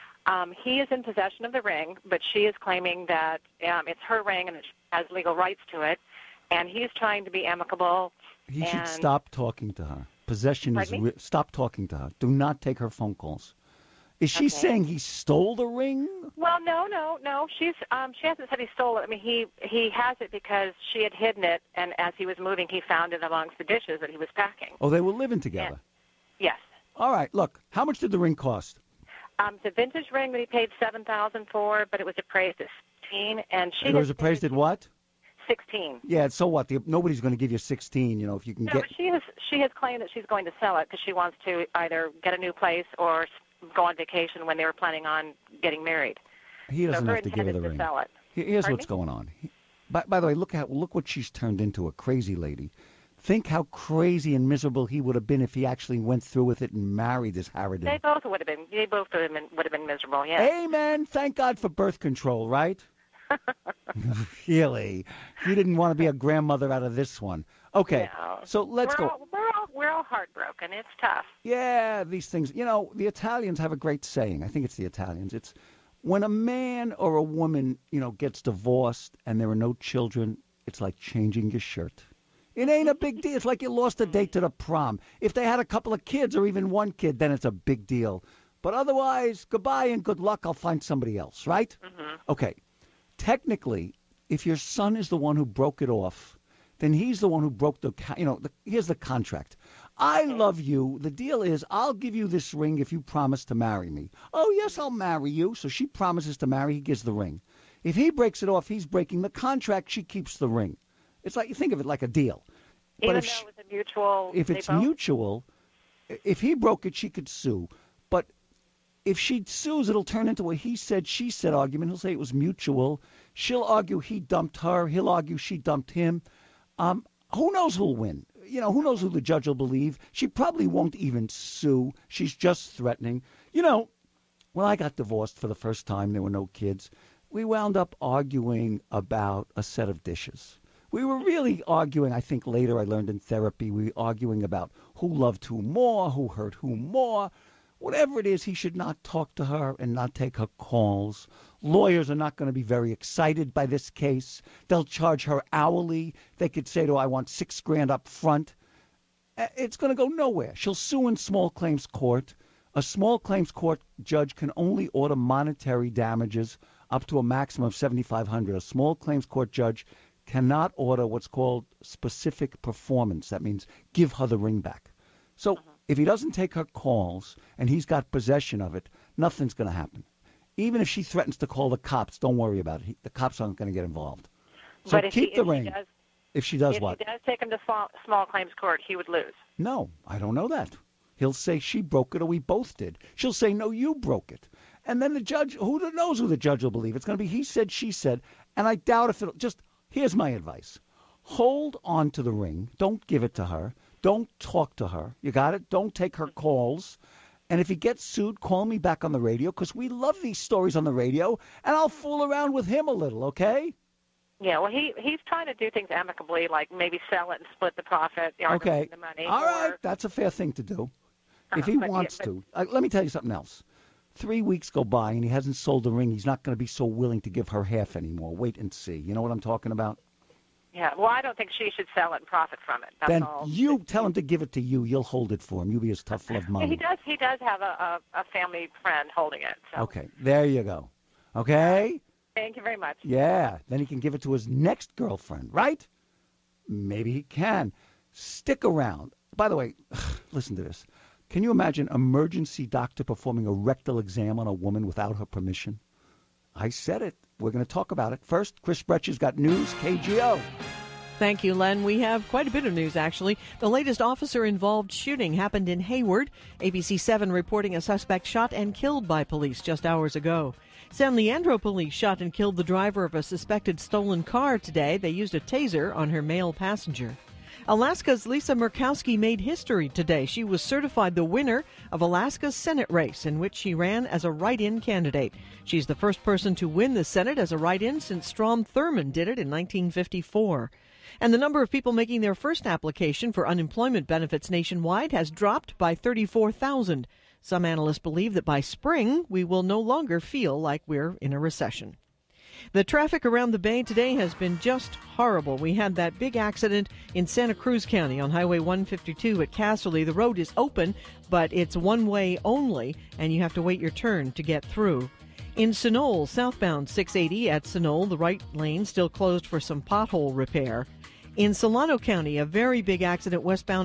He is in possession of the ring, but she is claiming that it's her ring and it has legal rights to it, and he's trying to be amicable. He should stop talking to her. Possession is stop talking to her. Do not take her phone calls. Is she saying he stole the ring? Well, no. She hasn't said he stole it. I mean, he has it because she had hidden it, and as he was moving, he found it amongst the dishes that he was packing. Oh, they were living together. Yes. All right. Look, how much did the ring cost? It's a vintage ring that he paid $7,000 for, but it was appraised at $16,000, and she It was appraised at what? $16,000. Yeah. So what? Nobody's going to give you $16,000. If you can No, get. but she has claimed that she's going to sell it because she wants to either get a new place or go on vacation when they were planning on getting married. He doesn't so have to give her the ring. Sell it. Here's Pardon what's me? going on. By the way, look what she's turned into, a crazy lady. Think how crazy and miserable he would have been if he actually went through with it and married this Harridan. They both would have been miserable. Yeah. Amen. Thank God for birth control, right? Really, he didn't want to be a grandmother out of this one. Okay, so let's go. We're all heartbroken. It's tough. Yeah, these things. You know, the Italians have a great saying. I think it's the Italians. It's when a man or a woman, gets divorced and there are no children, it's like changing your shirt. It ain't a big deal. It's like you lost a date to the prom. If they had a couple of kids or even one kid, then it's a big deal. But otherwise, goodbye and good luck. I'll find somebody else, right? Mm-hmm. Okay. Technically, if your son is the one who broke it off, then he's the one who broke here's the contract. I love you. The deal is I'll give you this ring if you promise to marry me. Oh, yes, I'll marry you. So she promises to marry. He gives the ring. If he breaks it off, he's breaking the contract. She keeps the ring. It's like, you think of it like a deal. Even but though it was a mutual... If it's mutual, if he broke it, she could sue. But if she sues, it'll turn into a he said, she said argument. He'll say it was mutual. She'll argue he dumped her. He'll argue she dumped him. Who knows who'll win? Who knows who the judge will believe? She probably won't even sue. She's just threatening. When I got divorced for the first time, there were no kids. We wound up arguing about a set of dishes. We were really arguing, I think later I learned in therapy, we were arguing about who loved who more, who hurt who more. Whatever it is, he should not talk to her and not take her calls. Lawyers are not going to be very excited by this case. They'll charge her hourly. They could say to her, I want $6,000 up front. It's going to go nowhere. She'll sue in small claims court. A small claims court judge can only order monetary damages up to a maximum of $7,500. A small claims court judge cannot order what's called specific performance. That means give her the ring back. So if he doesn't take her calls and he's got possession of it, nothing's going to happen. Even if she threatens to call the cops, don't worry about it. The cops aren't going to get involved. So but keep the ring. If she does what? If he does take him to small claims court, he would lose. No, I don't know that. He'll say she broke it or we both did. She'll say, no, you broke it. And then the judge, who knows who the judge will believe? It's going to be he said, she said. And I doubt if it'll just, here's my advice. Hold on to the ring. Don't give it to her. Don't talk to her. You got it? Don't take her calls. And if he gets sued, call me back on the radio because we love these stories on the radio, and I'll fool around with him a little, okay? Yeah, well, he's trying to do things amicably, like maybe sell it and split the profit, okay. The money. All right, that's a fair thing to do. If he wants to. Let me tell you something else. 3 weeks go by and he hasn't sold the ring. He's not going to be so willing to give her half anymore. Wait and see. You know what I'm talking about? Yeah, well, I don't think she should sell it and profit from it. That's then all. You tell him to give it to you. You'll hold it for him. You'll be his tough love mommy. He does have a family friend holding it. So. Okay, there you go. Okay? Thank you very much. Yeah, then he can give it to his next girlfriend, right? Maybe he can. Stick around. By the way, listen to this. Can you imagine emergency doctor performing a rectal exam on a woman without her permission? I said it. We're going to talk about it. First, Chris Bretcher's got news, KGO. Thank you, Len. We have quite a bit of news, actually. The latest officer-involved shooting happened in Hayward. ABC 7 reporting a suspect shot and killed by police just hours ago. San Leandro police shot and killed the driver of a suspected stolen car today. They used a taser on her male passenger. Alaska's Lisa Murkowski made history today. She was certified the winner of Alaska's Senate race, in which she ran as a write-in candidate. She's the first person to win the Senate as a write-in since Strom Thurmond did it in 1954. And the number of people making their first application for unemployment benefits nationwide has dropped by 34,000. Some analysts believe that by spring, we will no longer feel like we're in a recession. The traffic around the Bay today has been just horrible. We had that big accident in Santa Cruz County on Highway 152 at Casserly. The road is open, but it's one-way only, and you have to wait your turn to get through. In Sunol, southbound 680 at Sunol, the right lane still closed for some pothole repair. In Solano County, a very big accident westbound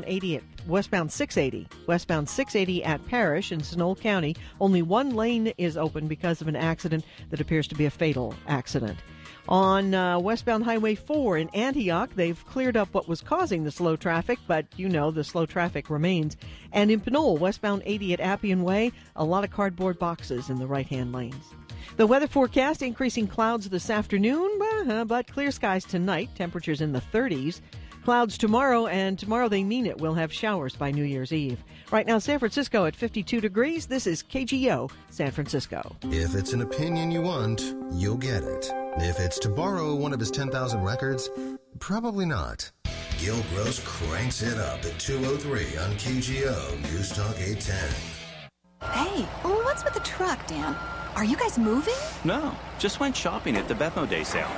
680 at Parrish in Sunol County. Only one lane is open because of an accident that appears to be a fatal accident. On westbound Highway 4 in Antioch, they've cleared up what was causing the slow traffic, but the slow traffic remains. And in Pinole, westbound 80 at Appian Way, a lot of cardboard boxes in the right-hand lanes. The weather forecast, increasing clouds this afternoon, but clear skies tonight. Temperatures in the 30s. Clouds tomorrow, and tomorrow they mean it. We'll have showers by New Year's Eve. Right now, San Francisco at 52 degrees. This is KGO San Francisco. If it's an opinion you want, you'll get it. If it's to borrow one of his 10,000 records, probably not. Gil Gross cranks it up at 2:03 on KGO News Talk 810. Hey, what's with the truck, Dan? Are you guys moving? No, just went shopping at the Bevmo Day sale.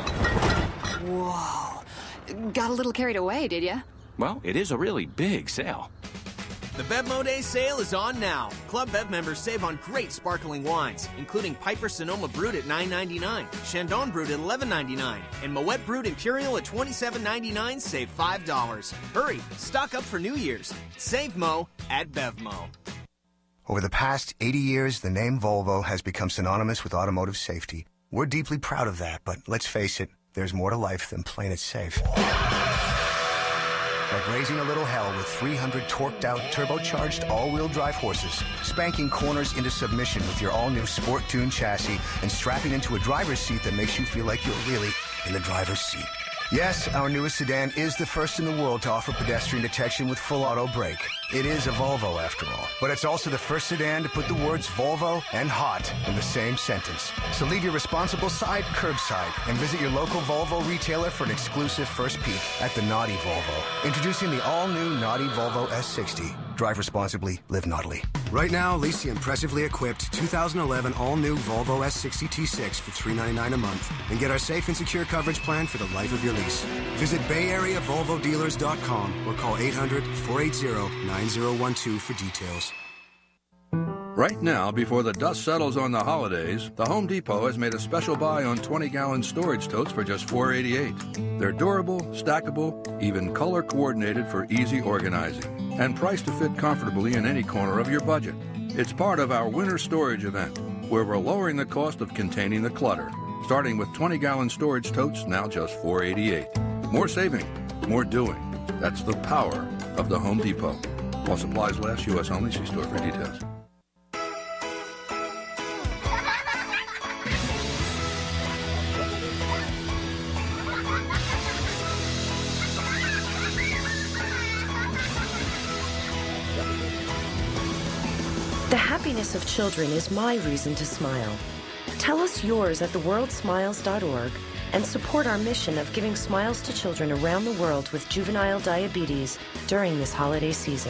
Whoa. Got a little carried away, did ya? Well, it is a really big sale. The Bevmo Day sale is on now. Club Bev members save on great sparkling wines, including Piper Sonoma Brut at $9.99, Chandon Brut at $11.99, and Moet Brut Imperial at $27.99. Save $5. Hurry, stock up for New Year's. Save Mo at Bevmo. Over the past 80 years, the name Volvo has become synonymous with automotive safety. We're deeply proud of that, but let's face it, there's more to life than playing it safe. Like raising a little hell with 300 torqued-out, turbocharged, all-wheel drive horses, spanking corners into submission with your all-new Sport Tune chassis, and strapping into a driver's seat that makes you feel like you're really in the driver's seat. Yes, our newest sedan is the first in the world to offer pedestrian detection with full auto brake. It is a Volvo, after all. But it's also the first sedan to put the words Volvo and hot in the same sentence. So leave your responsible side curbside and visit your local Volvo retailer for an exclusive first peek at the Naughty Volvo. Introducing the all-new Naughty Volvo S60. Drive responsibly, live naughtily. Right now, lease the impressively equipped 2011 all-new Volvo S60 T6 for $399 a month and get our safe and secure coverage plan for the life of your lease. Visit BayAreaVolvoDealers.com or call 800-480-9012 for details. Right now, before the dust settles on the holidays, the Home Depot has made a special buy on 20-gallon storage totes for just $4.88. They're durable, stackable, even color-coordinated for easy organizing, and priced to fit comfortably in any corner of your budget. It's part of our winter storage event, where we're lowering the cost of containing the clutter, starting with 20-gallon storage totes, now just $4.88. More saving, more doing. That's the power of the Home Depot. While supplies last, U.S. only. See store for details. The happiness of children is my reason to smile. Tell us yours at theworldsmiles.org and support our mission of giving smiles to children around the world with juvenile diabetes during this holiday season.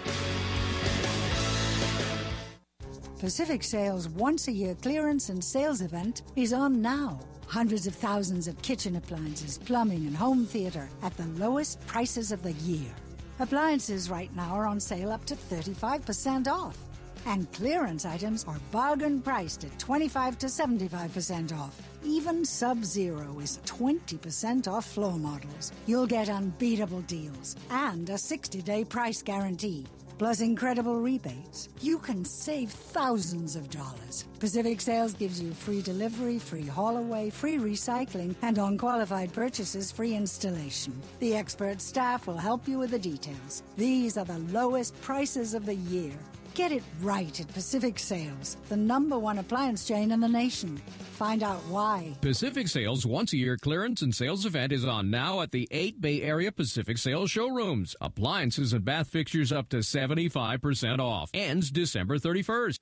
Pacific Sales' once-a-year clearance and sales event is on now. Hundreds of thousands of kitchen appliances, plumbing, and home theater at the lowest prices of the year. Appliances right now are on sale up to 35% off. And clearance items are bargain priced at 25 to 75% off. Even Sub-Zero is 20% off floor models. You'll get unbeatable deals and a 60-day price guarantee, plus incredible rebates. You can save thousands of dollars. Pacific Sales gives you free delivery, free haul away, free recycling, and on qualified purchases, free installation. The expert staff will help you with the details. These are the lowest prices of the year. Get it right at Pacific Sales, the #1 appliance chain in the nation. Find out why. Pacific Sales' once-a-year clearance and sales event is on now at the 8 Bay Area Pacific Sales showrooms. Appliances and bath fixtures up to 75% off. Ends December 31st.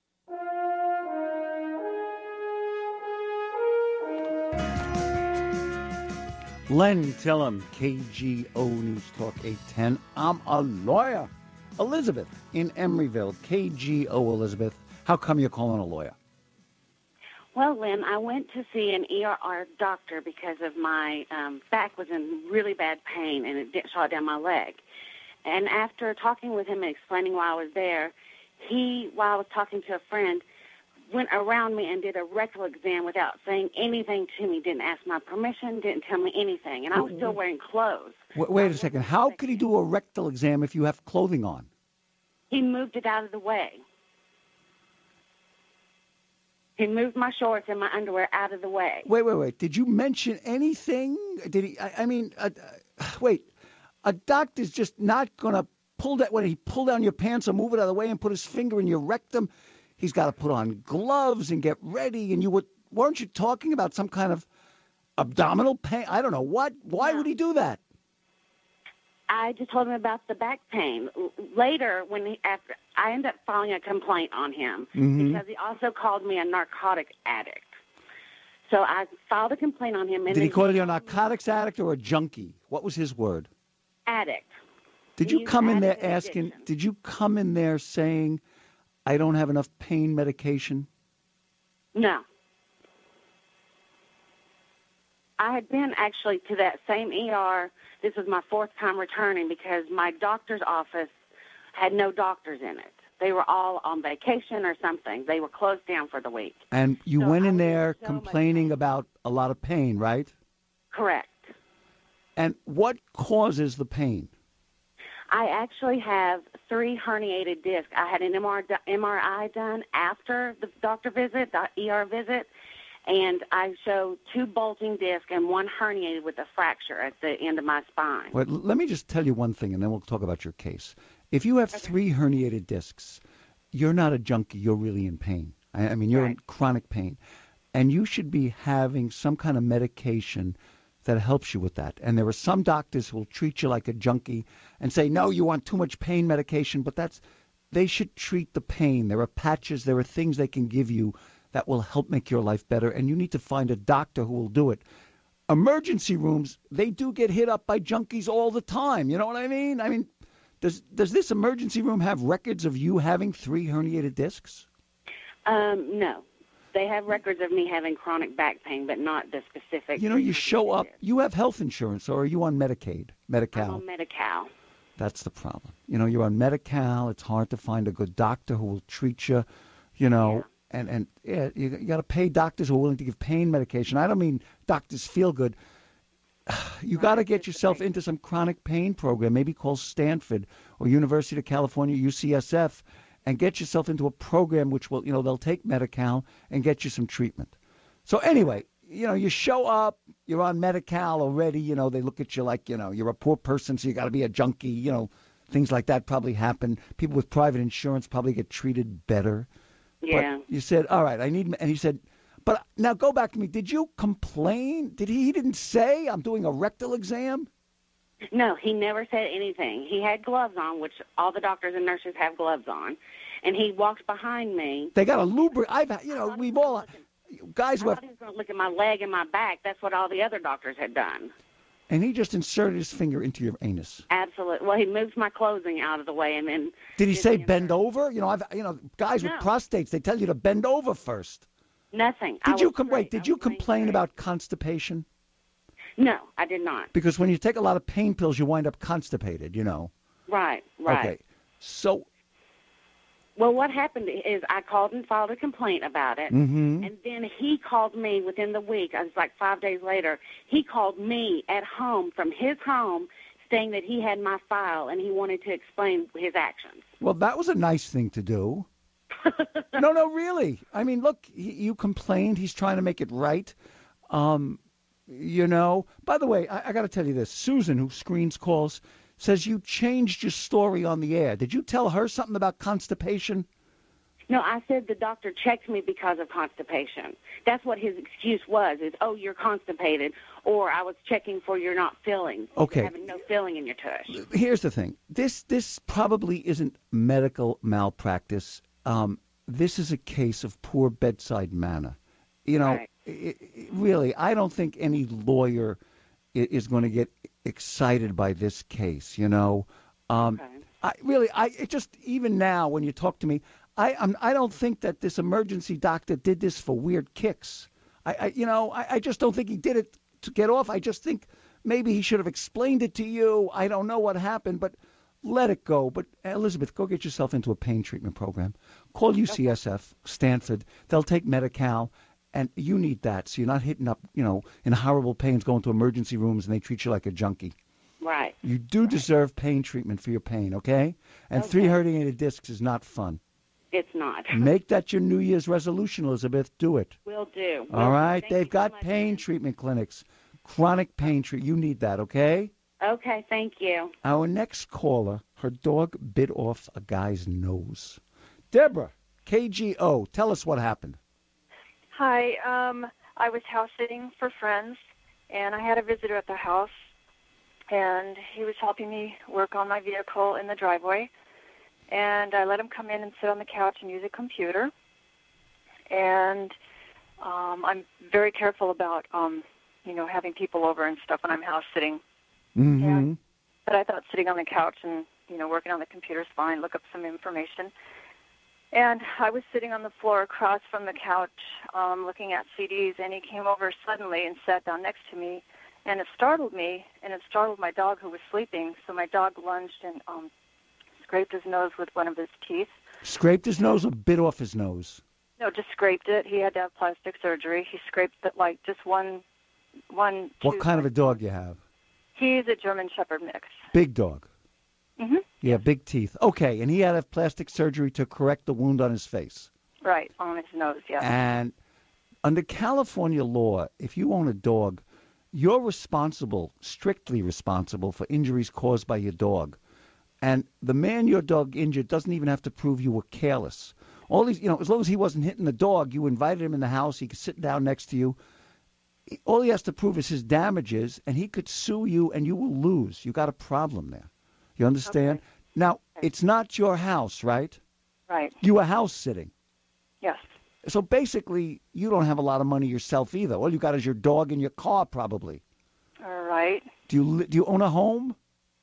Len Tillum, KGO News Talk 810. I'm a lawyer. Elizabeth in Emeryville, KGO Elizabeth. How come you're calling a lawyer? Well, Lynn, I went to see an ER doctor because of my back was in really bad pain and it shot down my leg. And after talking with him and explaining why I was there, while I was talking to a friend, went around me and did a rectal exam without saying anything to me, didn't ask my permission, didn't tell me anything, and I was still wearing clothes. Wait a second. How could he do a rectal exam if you have clothing on? He moved it out of the way. He moved my shorts and my underwear out of the way. Wait. Did you mention anything? Did he? Wait. A doctor's just not going to pull that when he pull down your pants or move it out of the way and put his finger in your rectum. He's got to put on gloves and get ready. And weren't you talking about some kind of abdominal pain? I don't know. What? Why would he do that? I just told him about the back pain. Later, after I ended up filing a complaint on him because he also called me a narcotic addict. So I filed a complaint on him. And Did he call you a narcotics addict or a junkie? What was his word? Addict. Did you come in there asking? Did you come in there saying, "I don't have enough pain medication"? No. I had been actually to that same ER. This was my fourth time returning because my doctor's office had no doctors in it. They were all on vacation or something. They were closed down for the week. And you went in there complaining about a lot of pain, right? Correct. And what causes the pain? I actually have 3 herniated discs. I had an MRI done after the doctor visit, the ER visit, and I show 2 bulging discs and 1 herniated with a fracture at the end of my spine. Well, let me just tell you one thing, and then we'll talk about your case. If you have 3 herniated discs, you're not a junkie. You're really in pain. I mean, you're in chronic pain. And you should be having some kind of medication that helps you with that. And there are some doctors who will treat you like a junkie and say, no, you want too much pain medication, but they should treat the pain. There are patches, there are things they can give you that will help make your life better, and you need to find a doctor who will do it. Emergency rooms, they do get hit up by junkies all the time. You know what I mean? I mean, does this emergency room have records of you having 3 herniated discs? No. They have records of me having chronic back pain, but not the specific. You know, you show up, you have health insurance, or are you on Medicaid, Medi-Cal? I'm on Medi-Cal. That's the problem. You know, you're on Medi-Cal. It's hard to find a good doctor who will treat you, you know. Yeah. And you got to pay doctors who are willing to give pain medication. I don't mean doctors feel good. You got to get yourself into some chronic pain program, maybe call Stanford or University of California, UCSF, and get yourself into a program which will, you know, they'll take Medi-Cal and get you some treatment. So anyway, you know, you show up, you're on Medi-Cal already, you know, they look at you like, you know, you're a poor person, so you got to be a junkie, you know, things like that probably happen. People with private insurance probably get treated better. Yeah. But you said, all right, and he said, but now go back to me. Did you complain? He didn't say I'm doing a rectal exam? No, he never said anything. He had gloves on, which all the doctors and nurses have gloves on, and he walked behind me. They got a lubricant. We've all guys who have. I thought he was going to look at my leg and my back. That's what all the other doctors had done. And he just inserted his finger into your anus. Absolutely. Well, he moved my clothing out of the way, and then. Did he say bend over? You know, guys with prostates, they tell you to bend over first. Nothing. Did you complain about constipation? No, I did not. Because when you take a lot of pain pills, you wind up constipated, you know. Right. Okay. So. Well, what happened is I called and filed a complaint about it, and then he called me within the week. I was like 5 days later. He called me at home from his home saying that he had my file and he wanted to explain his actions. Well, that was a nice thing to do. No, really. I mean, look, you complained. He's trying to make it right. You know, by the way, I got to tell you this. Susan, who screens calls, says you changed your story on the air. Did you tell her something about constipation? No, I said the doctor checked me because of constipation. That's what his excuse was, is, oh, you're constipated, or I was checking for you're not feeling. Okay. You're having no feeling in your tush. Here's the thing. This probably isn't medical malpractice. This is a case of poor bedside manner. You know, really, I don't think any lawyer is going to get excited by this case, you know. Even now when you talk to me, I don't think that this emergency doctor did this for weird kicks. I just don't think he did it to get off. I just think maybe he should have explained it to you. I don't know what happened, but let it go. But Elizabeth, go get yourself into a pain treatment program. Call UCSF, Stanford. They'll take Medi-Cal. And you need that, so you're not hitting up, you know, in horrible pains, going to emergency rooms, and they treat you like a junkie. Right. You do deserve pain treatment for your pain, okay? And 3 herniated discs is not fun. It's not. Make that your New Year's resolution, Elizabeth. Do it. Will do. All right? They've got pain treatment clinics, chronic pain treatment. You need that, okay? Okay, thank you. Our next caller, her dog bit off a guy's nose. Deborah, KGO, tell us what happened. Hi, I was house sitting for friends, and I had a visitor at the house, and he was helping me work on my vehicle in the driveway. And I let him come in and sit on the couch and use a computer. And I'm very careful about, having people over and stuff when I'm house sitting. Mm-hmm. But I thought sitting on the couch and, working on the computer is fine, look up some information. And I was sitting on the floor across from the couch looking at CDs, and he came over suddenly and sat down next to me. And it startled me, and it startled my dog who was sleeping. So my dog lunged and scraped his nose with one of his teeth. Scraped his nose or bit off his nose? No, just scraped it. He had to have plastic surgery. He scraped it like just one. What kind of a dog you have? He's a German Shepherd mix. Big dog. Mm-hmm. Yeah, big teeth. Okay, and he had to have plastic surgery to correct the wound on his face. Right, on his nose, yeah. And under California law, if you own a dog, you're responsible, strictly responsible, for injuries caused by your dog. And the man your dog injured doesn't even have to prove you were careless. All these, as long as he wasn't hitting the dog, you invited him in the house, he could sit down next to you. All he has to prove is his damages, and he could sue you, and you will lose. You got a problem there. You understand? Okay. Now, it's not your house, right? Right. You were house sitting. Yes. So basically, you don't have a lot of money yourself either. All you got is your dog and your car, probably. All right. Do you own a home?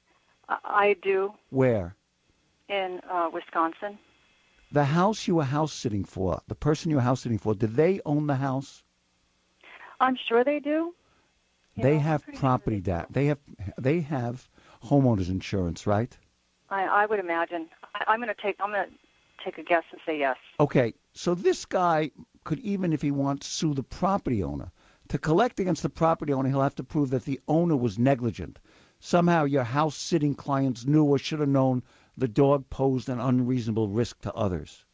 I do. Where? In Wisconsin. The house you were house sitting for, the person you were house sitting for, did they own the house? I'm sure they do. They have property damage. They have homeowners insurance, right? I would imagine. I'm going to take a guess and say yes. Okay, so this guy could, even if he wants, sue the property owner. To collect against the property owner, he'll have to prove that the owner was negligent. Somehow your house-sitting clients knew or should have known the dog posed an unreasonable risk to others.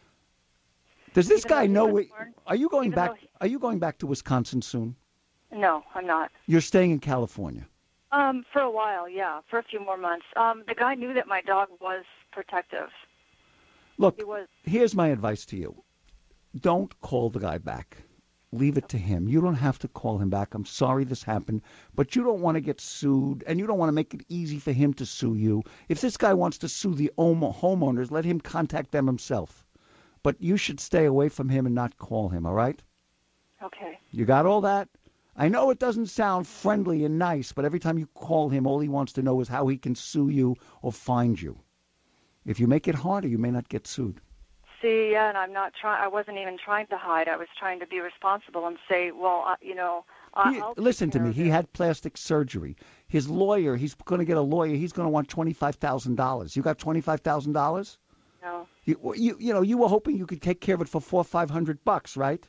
Does this guy know? Are you going back? Are you going back to Wisconsin soon? No, I'm not. You're staying in California. For a while, yeah, for a few more months. The guy knew that my dog was protective. Look, here's my advice to you. Don't call the guy back. Leave it to him. You don't have to call him back. I'm sorry this happened, but you don't want to get sued, and you don't want to make it easy for him to sue you. If this guy wants to sue the homeowners, let him contact them himself. But you should stay away from him and not call him, all right? Okay. You got all that? I know it doesn't sound friendly and nice, but every time you call him, all he wants to know is how he can sue you or find you. If you make it harder, you may not get sued. See, yeah, and I'm not trying. I wasn't even trying to hide. I was trying to be responsible and say, well, listen to me. He had plastic surgery. His lawyer, he's going to get a lawyer. He's going to want $25,000. You got $25,000? No. You were hoping you could take care of it for $400 or $500, right?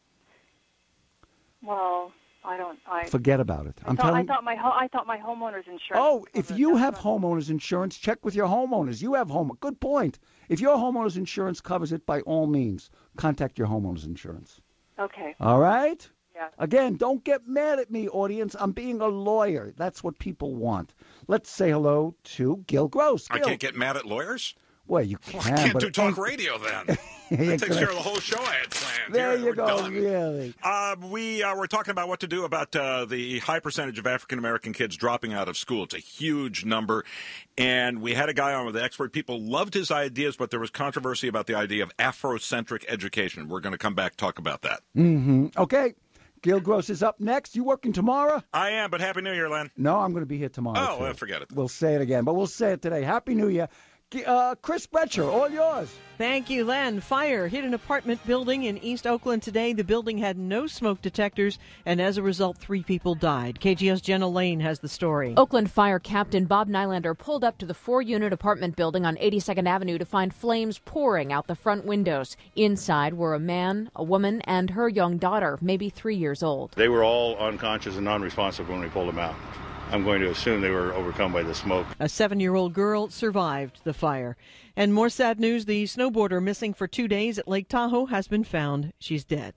Well, forget about it. I thought my homeowner's insurance. Oh, if you have homeowner's insurance, check with your homeowners. You have Good point. If your homeowner's insurance covers it, by all means, contact your homeowner's insurance. Okay. All right? Yeah. Again, don't get mad at me, audience. I'm being a lawyer. That's what people want. Let's say hello to Gil Gross. Gil. I can't get mad at lawyers? Well, you can. Well, I can't do talk radio then. That takes care of the whole show I had planned. There you we're go, done. really. We were talking about what to do about the high percentage of African-American kids dropping out of school. It's a huge number. And we had a guy on with the expert. People loved his ideas, but there was controversy about the idea of Afrocentric education. We're going to come back talk about that. Mm-hmm. Okay. Gil Gross is up next. You working tomorrow? I am, but Happy New Year, Len. No, I'm going to be here tomorrow. Oh, well, forget it. We'll say it again, but we'll say it today. Happy New Year. Chris Betcher, all yours. Thank you, Len. Fire hit an apartment building in East Oakland today. The building had no smoke detectors, and as a result, 3 people died. KGS Jenna Lane has the story. Oakland Fire Captain Bob Nylander pulled up to the 4-unit apartment building on 82nd Avenue to find flames pouring out the front windows. Inside were a man, a woman, and her young daughter, maybe 3 years old. They were all unconscious and non-responsive when we pulled them out. I'm going to assume they were overcome by the smoke. A 7-year-old girl survived the fire. And more sad news, the snowboarder missing for 2 days at Lake Tahoe has been found. She's dead.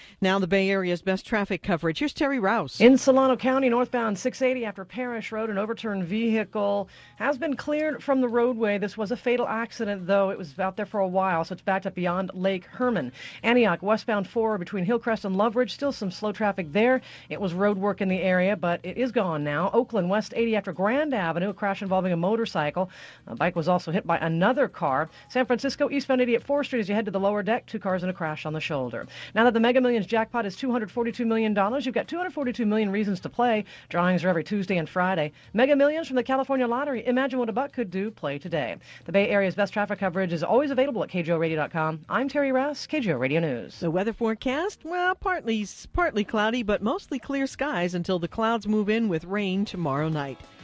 Now the Bay Area's best traffic coverage. Here's Terry Rouse. In Solano County, northbound 680 after Parish Road, an overturned vehicle has been cleared from the roadway. This was a fatal accident, though. It was out there for a while, so it's backed up beyond Lake Herman. Antioch, westbound 4 between Hillcrest and Loveridge, still some slow traffic there. It was road work in the area, but it is gone now. Oakland, west 80 after Grand Avenue, a crash involving a motorcycle. A bike was also hit by another car. San Francisco, eastbound 80 at 4th Street as you head to the lower deck, 2 cars in a crash on the shoulder. Now that the Mega Millions jackpot is $242 million, you've got 242 million reasons to play. Drawings are every Tuesday and Friday. Mega Millions from the California Lottery. Imagine what a buck could do. Play today. The Bay Area's best traffic coverage is always available at KGORadio.com. I'm Terry Rouse, KGO Radio News. The weather forecast, well, partly cloudy, but mostly clear skies until the clouds move in with rain tomorrow night.